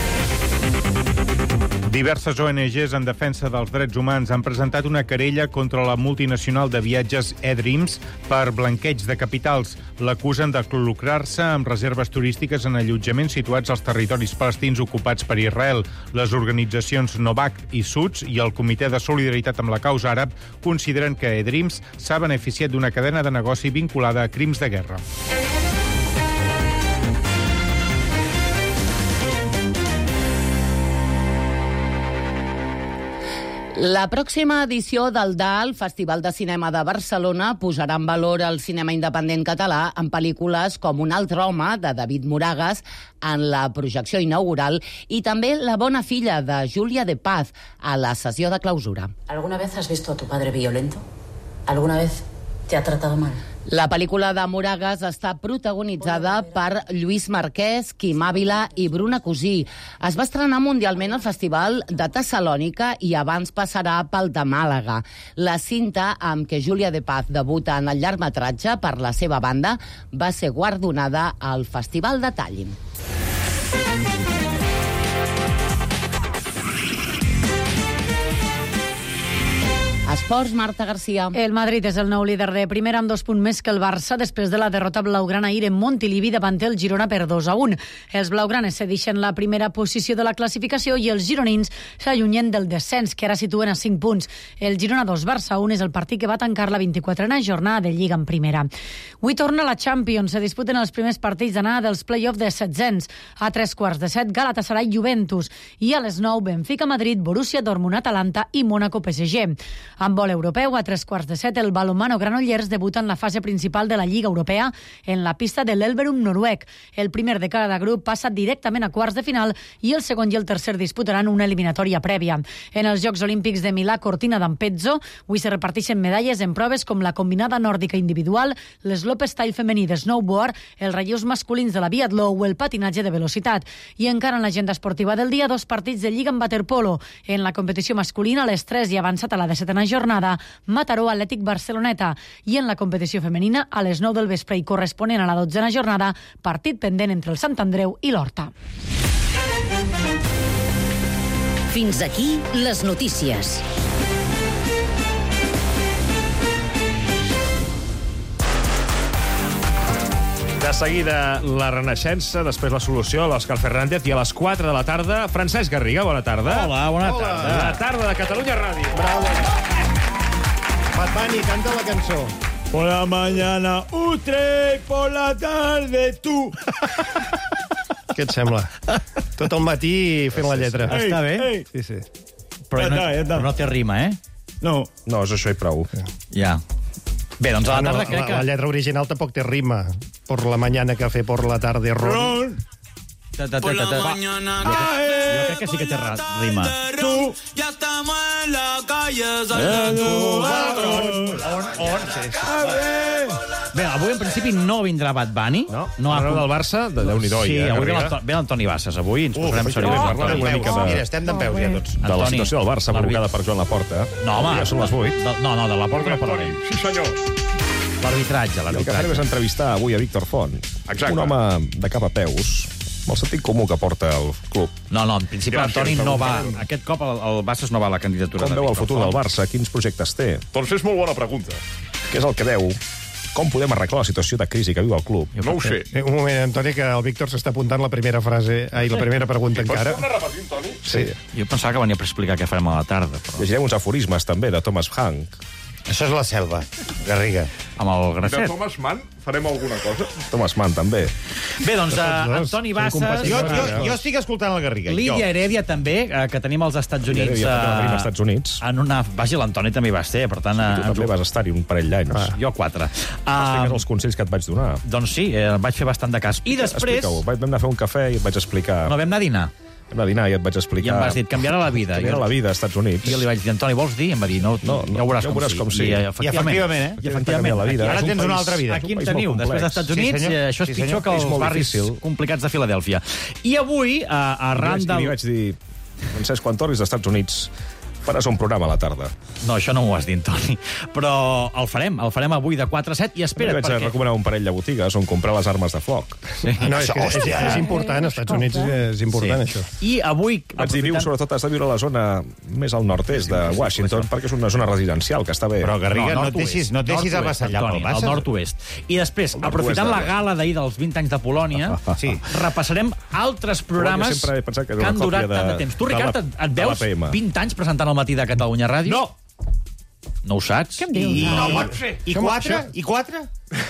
Diverses ONGs en defensa dels drets humans han presentat una querella contra la multinacional de viatges eDreams per blanqueig de capitals. L'acusen de lucrar-se amb reserves turístiques en allotjaments situats als territoris palestins ocupats per Israel. Les organitzacions Novak i Suds i el Comitè de Solidaritat amb la Causa Àrab consideren que eDreams s'ha beneficiat d'una cadena de negoci vinculada a crims de guerra.
La pròxima edició del DAL, Festival de Cinema de Barcelona, posarà en valor el cinema independent català en pel·lícules com Un altre home, de David Moragas, en la projecció inaugural, i també La bona filla, de Júlia de Paz, a la sessió de clausura.
¿Alguna vez has visto a tu padre violento? ¿Alguna vez te ha tratado mal?
La pel·lícula de Moragas està protagonitzada per Lluís Marquès, Quim Ávila i Bruna Cosí. Es va estrenar mundialment al Festival de Tessalònica i abans passarà pel de Màlaga. La cinta amb què Júlia de Paz debuta en el llargmetratge per la seva banda va ser guardonada al Festival de Tallinn. Esports, Marta García.
El Madrid és el nou líder de primera amb 2 punts més que el Barça després de la derrota blaugrana ahir en Montilivi davant el Girona per 2-1. Els blaugranes cedixen la primera posició de la classificació i els gironins s'allunyen del descens, que ara situen a 5 punts. El Girona 2, Barça 1 és el partit que va tancar la 24a jornada de Lliga en primera. Avui torna la Champions. Se disputen els primers partits d'anada dels play-off de setzents. A 3:15, Galatasaray Juventus. I a les 9, Benfica Madrid, Borussia Dortmund Atalanta i Mónaco PSG. En vol europeu, a 3:15, el balonmano Granollers debuta en la fase principal de la Lliga Europea en la pista de l'Elverum noruec. El primer de cada grup passa directament a quarts de final i el segon i el tercer disputaran una eliminatòria prèvia. En els Jocs Olímpics de Milà Cortina d'Ampezzo, avui se reparteixen medalles en proves com la combinada nòrdica individual, l'slopestyle femení de snowboard, els relleus masculins de la biatló o el patinatge de velocitat. I encara en l'agenda esportiva del dia, 2 partits de Lliga en waterpolo. En la competició masculina, a les 3 i avançat a la 17a jornada, Mataró Atlètic Barceloneta, i en la competició femenina a les 9 del vespre i corresponent a la 12a jornada, partit pendent entre el Sant Andreu i l'Horta.
Fins aquí les notícies.
De seguida, la Renaixença, després la solució, l'Òscar Fernández, i a les 4 de la tarda, Francesc Garriga, bona tarda.
Hola, bona tarda.
La tarda de Catalunya Ràdio.
Bravo.
Bad Bunny, canta la cançó.
Por la mañana, Utrecht, por la tarde, tu.
Què et sembla? Tot el matí fent la lletra.
Està bé?
Sí, sí.
Però no té rima, eh?
No.
No, és això i prou.
Ja. Bé, doncs a la tarda crec que...
La lletra original tampoc té rima. Por la mañana, café, por la tarde, ron.
Por la mañana... Jo crec que sí que té rima.
Tu.
Ja estem en la calle... Bé, avui en principi no vindrà Bad Bunny.
No ha del Barça, de Déu-n'hi-do.
Sí, avui ve l'Antoni Bassas. Avui ens posarem seriós.
Mira, estem d'en peus ja tots.
De la situació del Barça provocada per Joan Laporta.
No, home.
Ja són les 8.
No, de Laporta no parlarem.
Sí, senyor.
L'arbitratge. El que farem és entrevistar avui a Víctor Font.
Exacte.
Un home de cap a peus, amb el sentit comú que porta el club.
No, en principi l'Antoni no va. Aquest cop el Bassas no va a la candidatura de
Com veu
Víctor
el futur del Barça? Quins projectes té?
Doncs és molt bona pregunta.
Què és el que veu? Com podem arreglar la situació de crisi que viu el club?
No ho sé.
Un moment, Antoni, que el Víctor s'està apuntant la primera frase, la primera pregunta encara.
Pots tornar a repetir, Antoni?
Sí. Jo pensava que venia per explicar què farem a la tarda. Però...
Llegirem uns aforismes, també, de Thomas Hank.
Això és la selva, Garriga.
Amb el Gracet.
De Thomas Mann farem alguna cosa?
Thomas Mann, també.
Bé, doncs, Antoni Bassas...
Jo estic escoltant el Garriga.
Lídia Heredia, també, que tenim als Estats Units.
Als Estats Units.
En una... Vaja, l'Antoni també hi va ser, per tant...
Tu també vas estar-hi un parell d'anys.
Jo 4.
Expliques els consells que et vaig donar.
Doncs sí, vaig fer bastant de cas. I després...
Explica-ho. Vam anar a fer un cafè i et vaig explicar...
No, vam anar a dinar.
Vam anar a dinar i et vaig explicar...
I em vas dir, canviarà la vida.
Canviarà la vida als Estats Units.
I jo li vaig dir, Antoni, vols dir? I em va dir, no, ja ho veuràs com sí.
I efectivament,
I efectivament.
Ara tens una altra vida.
Aquí em teniu, després dels Estats Units, això és pitjor que els barris complicats de Filadèlfia. I avui, arran del...
I vaig dir, Francesc, quan tornis als Estats Units, faràs un programa a la tarda.
No, això no m'ho has dit, Toni. Però el farem avui de 4 a 7 i espera't
perquè... Vaig recomanar un parell de botigues on comprar les armes de foc.
Sí. No, és important, als Estats Units és important, això.
I avui...
Vaig dir, sobretot has de viure a la zona més al nord-est de Washington, perquè és una zona residencial que està bé.
Però, Garriga, no et deixis avassallar pel Bassas.
Al nord-oest. I després, aprofitant la gala d'ahir dels 20 anys de Polònia, repassarem altres programes que han durat tant de temps. Tu, Ricard, et veus 20 anys presentant al matí de Catalunya Ràdio?
No.
No ho saps?
Què em dius?
No pot ser. I 4?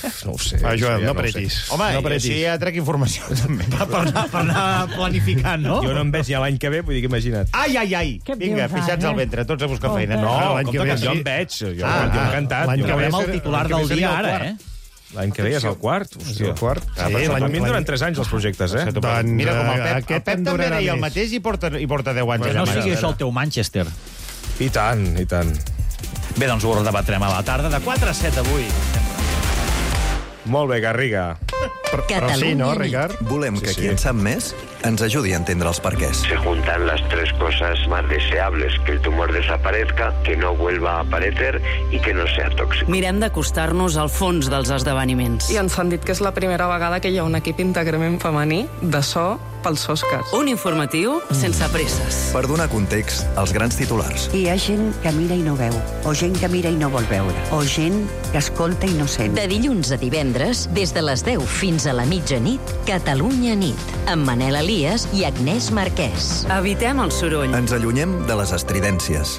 No ho sé.
Joel, no apretis.
Home, així ja trec informació, també.
Per anar planificant, no?
Jo no em veig ja l'any que ve, vull dir que imagina't.
Ai! Vinga, pixats al ventre, tots a buscar feina.
No, compte que jo em veig. Jo hem cantat.
L'any que ve és el titular del dia ara, eh?
L'any que ve és el quart. Hòstia.
El quart.
A mi em duren 3 anys els projectes, eh?
Mira com el Pep també deia el mateix i porta 10 anys.
No sigui això el teu Manchester.
I tant, i tant.
Bé, doncs ho debatrem a la tarda de 4 a 7 avui.
Molt bé, Garriga.
Però sí, no, Ricard?
Volem que qui en sap més ens ajudi a entendre els perquès.
Se juntan las 3 cosas más deseables: que el tumor desaparezca, que no vuelva a aparecer y que no sea tóxico.
Mirem d'acostar-nos al fons dels esdeveniments.
I ens han dit que és la primera vegada que hi ha un equip íntegrament femení de so pels Oscars.
Un informatiu sense presses.
Per donar context als grans titulars.
Hi ha gent que mira i no veu, o gent que mira i no vol veure, o gent que escolta i no sent.
De dilluns a divendres, des de les 10 fins a la mitjanit, Catalunya nit, amb Manel Elias i Agnès Marquès.
Evitem el soroll.
Ens allunyem de les estridències.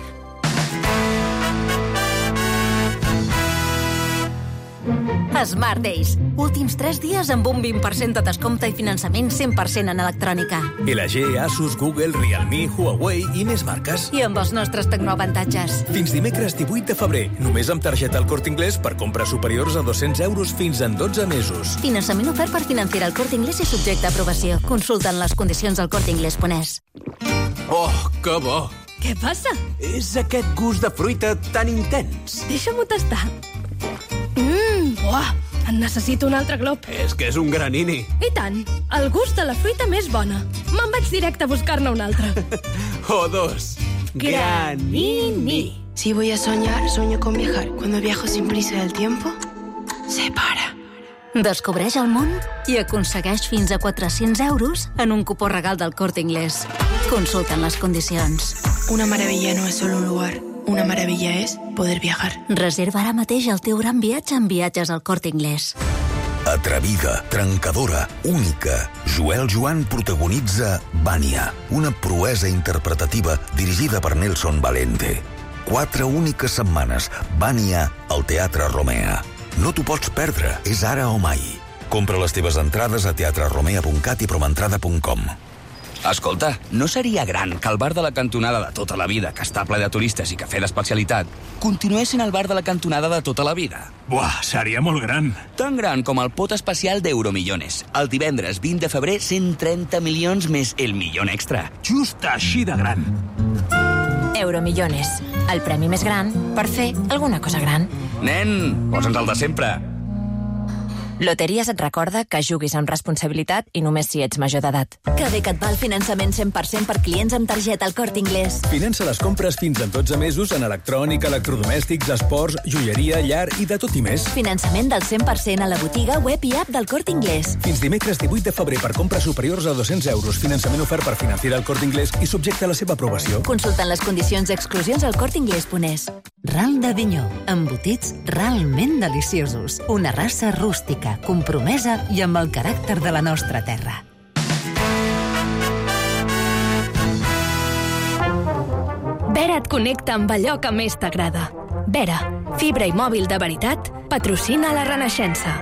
Smart Days. Últims 3 dies amb un 20% de descompte i finançament 100% en electrònica.
LG, Asus, Google, Realme, Huawei i més marques.
I amb els nostres tecnoavantatges.
Fins dimecres 18 de febrer, només amb targeta El Corte Inglés per compres superiors a 200 euros fins en 12 mesos.
Finançament ofert per Financiera El Corte Inglés i subjecte a aprovació. Consulten les condicions al corteinglés.es.
Oh, que bo!
Què passa?
És aquest gust de fruita tan intens.
Deixa'm-ho tastar. Uah, en necessito un altre glob.
És que és un granini.
I tant, el gust de la fruita més bona. Me'n vaig directe a buscar-ne un altre.
O 2.
Granini.
Si voy a soñar, sueño con viajar. Cuando viajo sin prisa del tiempo, se para.
Descobreix el món i aconsegueix fins a 400 euros en un cupó regal del Corte Inglés. Consulten les condicions.
Una maravilla no es solo un lugar. Una maravilla és poder viajar.
Reserva ara mateix el teu gran viatge en Viatges al Corte Inglés.
Atrevida, trencadora, única. Joel Joan protagonitza Vania, una proesa interpretativa dirigida per Nelson Valente. 4 úniques setmanes. Vania al Teatre Romea. No t'ho pots perdre, és ara o mai. Compra les teves entrades a teatreromea.cat i promentrada.com.
Escolta, no seria gran que el bar de la cantonada de tota la vida, que està ple de turistes i cafè d'especialitat, continués sent el bar de la cantonada de tota la vida?
Buah, seria molt gran.
Tan gran com el pot especial d'Euromillones. El divendres 20 de febrer, 130 milions més el milió extra.
Just així de gran.
Euromillones, el premi més gran per fer alguna cosa gran.
Nen, posa'ns el de sempre.
Loteries et recorda que juguis amb responsabilitat i només si ets major d'edat. Que bé que et va el finançament 100% per clients amb targeta El Corte Inglés.
Finança les compres fins en 12 mesos en electrònica, electrodomèstics, esports, joieria, llar i de tot i més.
Finançament del 100% a la botiga, web i app del Corte Inglés.
Fins dimecres 18 de febrer per compres superiors a 200 euros. Finançament ofert per Financiera El Corte Inglés i subjecte a la seva aprovació.
Consulten les condicions i exclusions al corteinglés.es.
Ral de Dinyó, embotits realment deliciosos. Una raça rústica, compromesa i amb el caràcter de la nostra terra.
Vera et connecta amb allò que més t'agrada. Vera, fibra i mòbil de veritat, patrocina la Renaixença.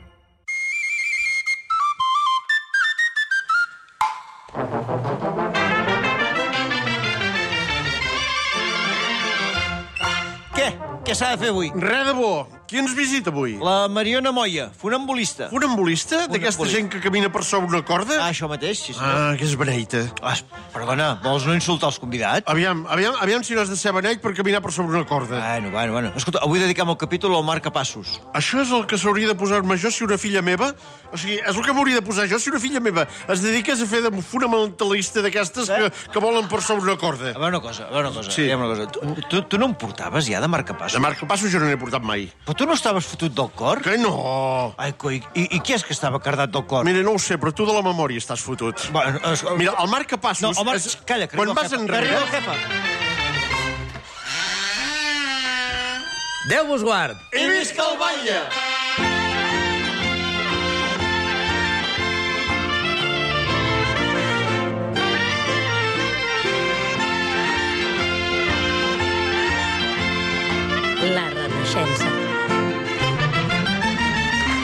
Què s'ha de fer avui?
Res de bo. Qui ens visita avui?
La Mariona Moya, funambulista.
Funambulista? D'aquesta gent que camina per sobre una corda?
Ah, això mateix, sí senyor.
Ah, que és beneita.
Perdona, vols no insultar els convidats?
Aviam si no has de ser beneit per caminar per sobre una corda.
Bueno. Escolta, avui dediquem el capítol al Marc Capassos.
Això és el que s'hauria de posar-me jo si una filla meva... O sigui, és el que m'hauria de posar jo si una filla meva es dediques a fer de fonamentalista d'aquestes que volen per sobre una corda.
A veure una cosa.
Sí.
Tu no em portaves ja de Marc Capassos?
De Marc Capassos jo no n'he portat mai.
Però tu no estaves fotut del cor?
Que no!
Ai, coi, i qui és que estava cardat del cor?
Mira, no ho sé, però tu de la memòria estàs fotut.
Bueno,
mira, el Marc Capassos...
No, home, calla, que
quan vas enrere...
Déu vos guard!
I visca el batlle!
La Renaixença.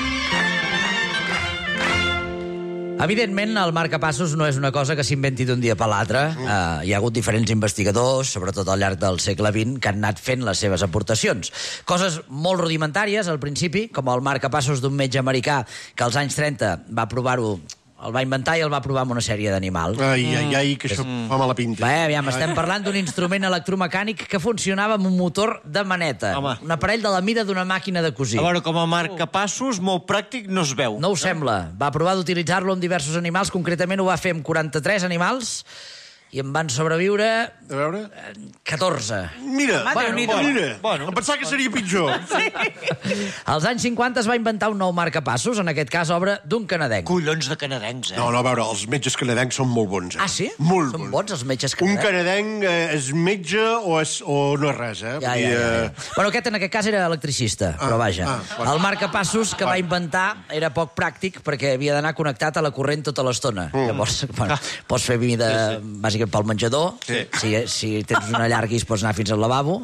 Evidentment, el marcapassos no és una cosa que s'inventi d'un dia per l'altre. Hi ha hagut diferents investigadors, sobretot al llarg del segle XX, que han anat fent les seves aportacions. Coses molt rudimentàries, al principi, com el marcapassos d'un metge americà que als anys 30 va provar-ho, el va inventar i el va provar amb una sèrie d'animals.
Ai, que això fa mala pinta.
Aviam, estem parlant d'un instrument electromecànic que funcionava amb un motor de maneta. Un aparell de la mida d'una màquina de cosir. A veure, com a marcapassos, molt pràctic, no es veu. No ho sembla. Va provar d'utilitzar-lo amb diversos animals, concretament ho va fer amb 43 animals, i en van sobreviure...
A veure...
14.
Mira, em pensava que seria pitjor.
Als anys 50 es va inventar un nou marcapassos, en aquest cas obra d'un canadenc. Collons de canadencs,
No, a veure, els metges canadencs són molt bons.
Ah, sí?
Molt
Són bons, els metges canadencs?
Un canadenc és metge o no és res,
Ja. Bueno, aquest en aquest cas era electricista, però vaja. El marcapassos que va inventar era poc pràctic perquè havia d'anar connectat a la corrent tota l'estona. Llavors, pots fer vida bàsicament pel menjador. Si tens una llarguis pots anar fins al lavabo.